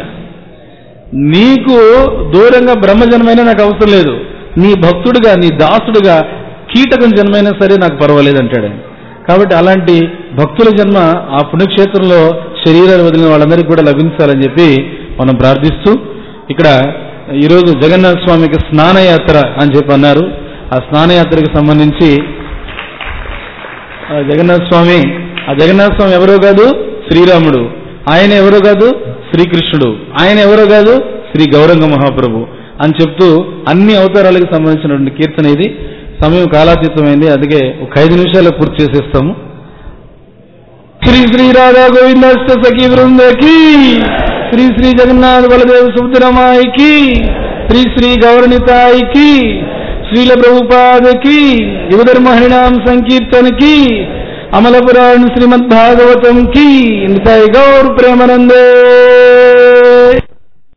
నీకు దూరంగా బ్రహ్మ జన్మైనా నాకు అవసరం లేదు, నీ భక్తుడిగా, నీ దాసుడుగా కీటకం జన్మైనా సరే నాకు పర్వాలేదు అంటాడు. కాబట్టి అలాంటి భక్తుల జన్మ ఆ పుణ్యక్షేత్రంలో శరీరాలు వదిలిన వాళ్ళందరికీ కూడా లభించాలని చెప్పి మనం ప్రార్థిస్తూ, ఇక్కడ ఈరోజు జగన్నాథ స్వామికి స్నానయాత్ర అని చెప్పి అన్నారు. ఆ స్నానయాత్రకు సంబంధించి జగన్నాథ స్వామి. ఆ జగన్నాథ స్వామి ఎవరో కాదు, శ్రీరాముడు. ఆయన ఎవరో కాదు, శ్రీకృష్ణుడు. ఆయన ఎవరో కాదు, శ్రీ గౌరంగ మహాప్రభు అని చెప్తూ అన్ని అవతారాలకు సంబంధించినటువంటి కీర్తన ఇది. సమయం కాలాతీతమైంది, అందుకే ఒక 5 నిమిషాలు పూర్తి చేసేస్తాము. శ్రీ శ్రీ రాధా గోవిందాష్ట సఖీ బృందకి, శ్రీ శ్రీ జగన్నాథ బలదేవ సుభద్రమాయికి, శ్రీ శ్రీ గౌరనితాయికి, శ్రీల ప్రభుపాదకి, యువధర్మ హరినామ సంకీర్తనకి, అమల పురాణ శ్రీమద్ భాగవతం కి, నితాయి గౌర్ ప్రేమానందే.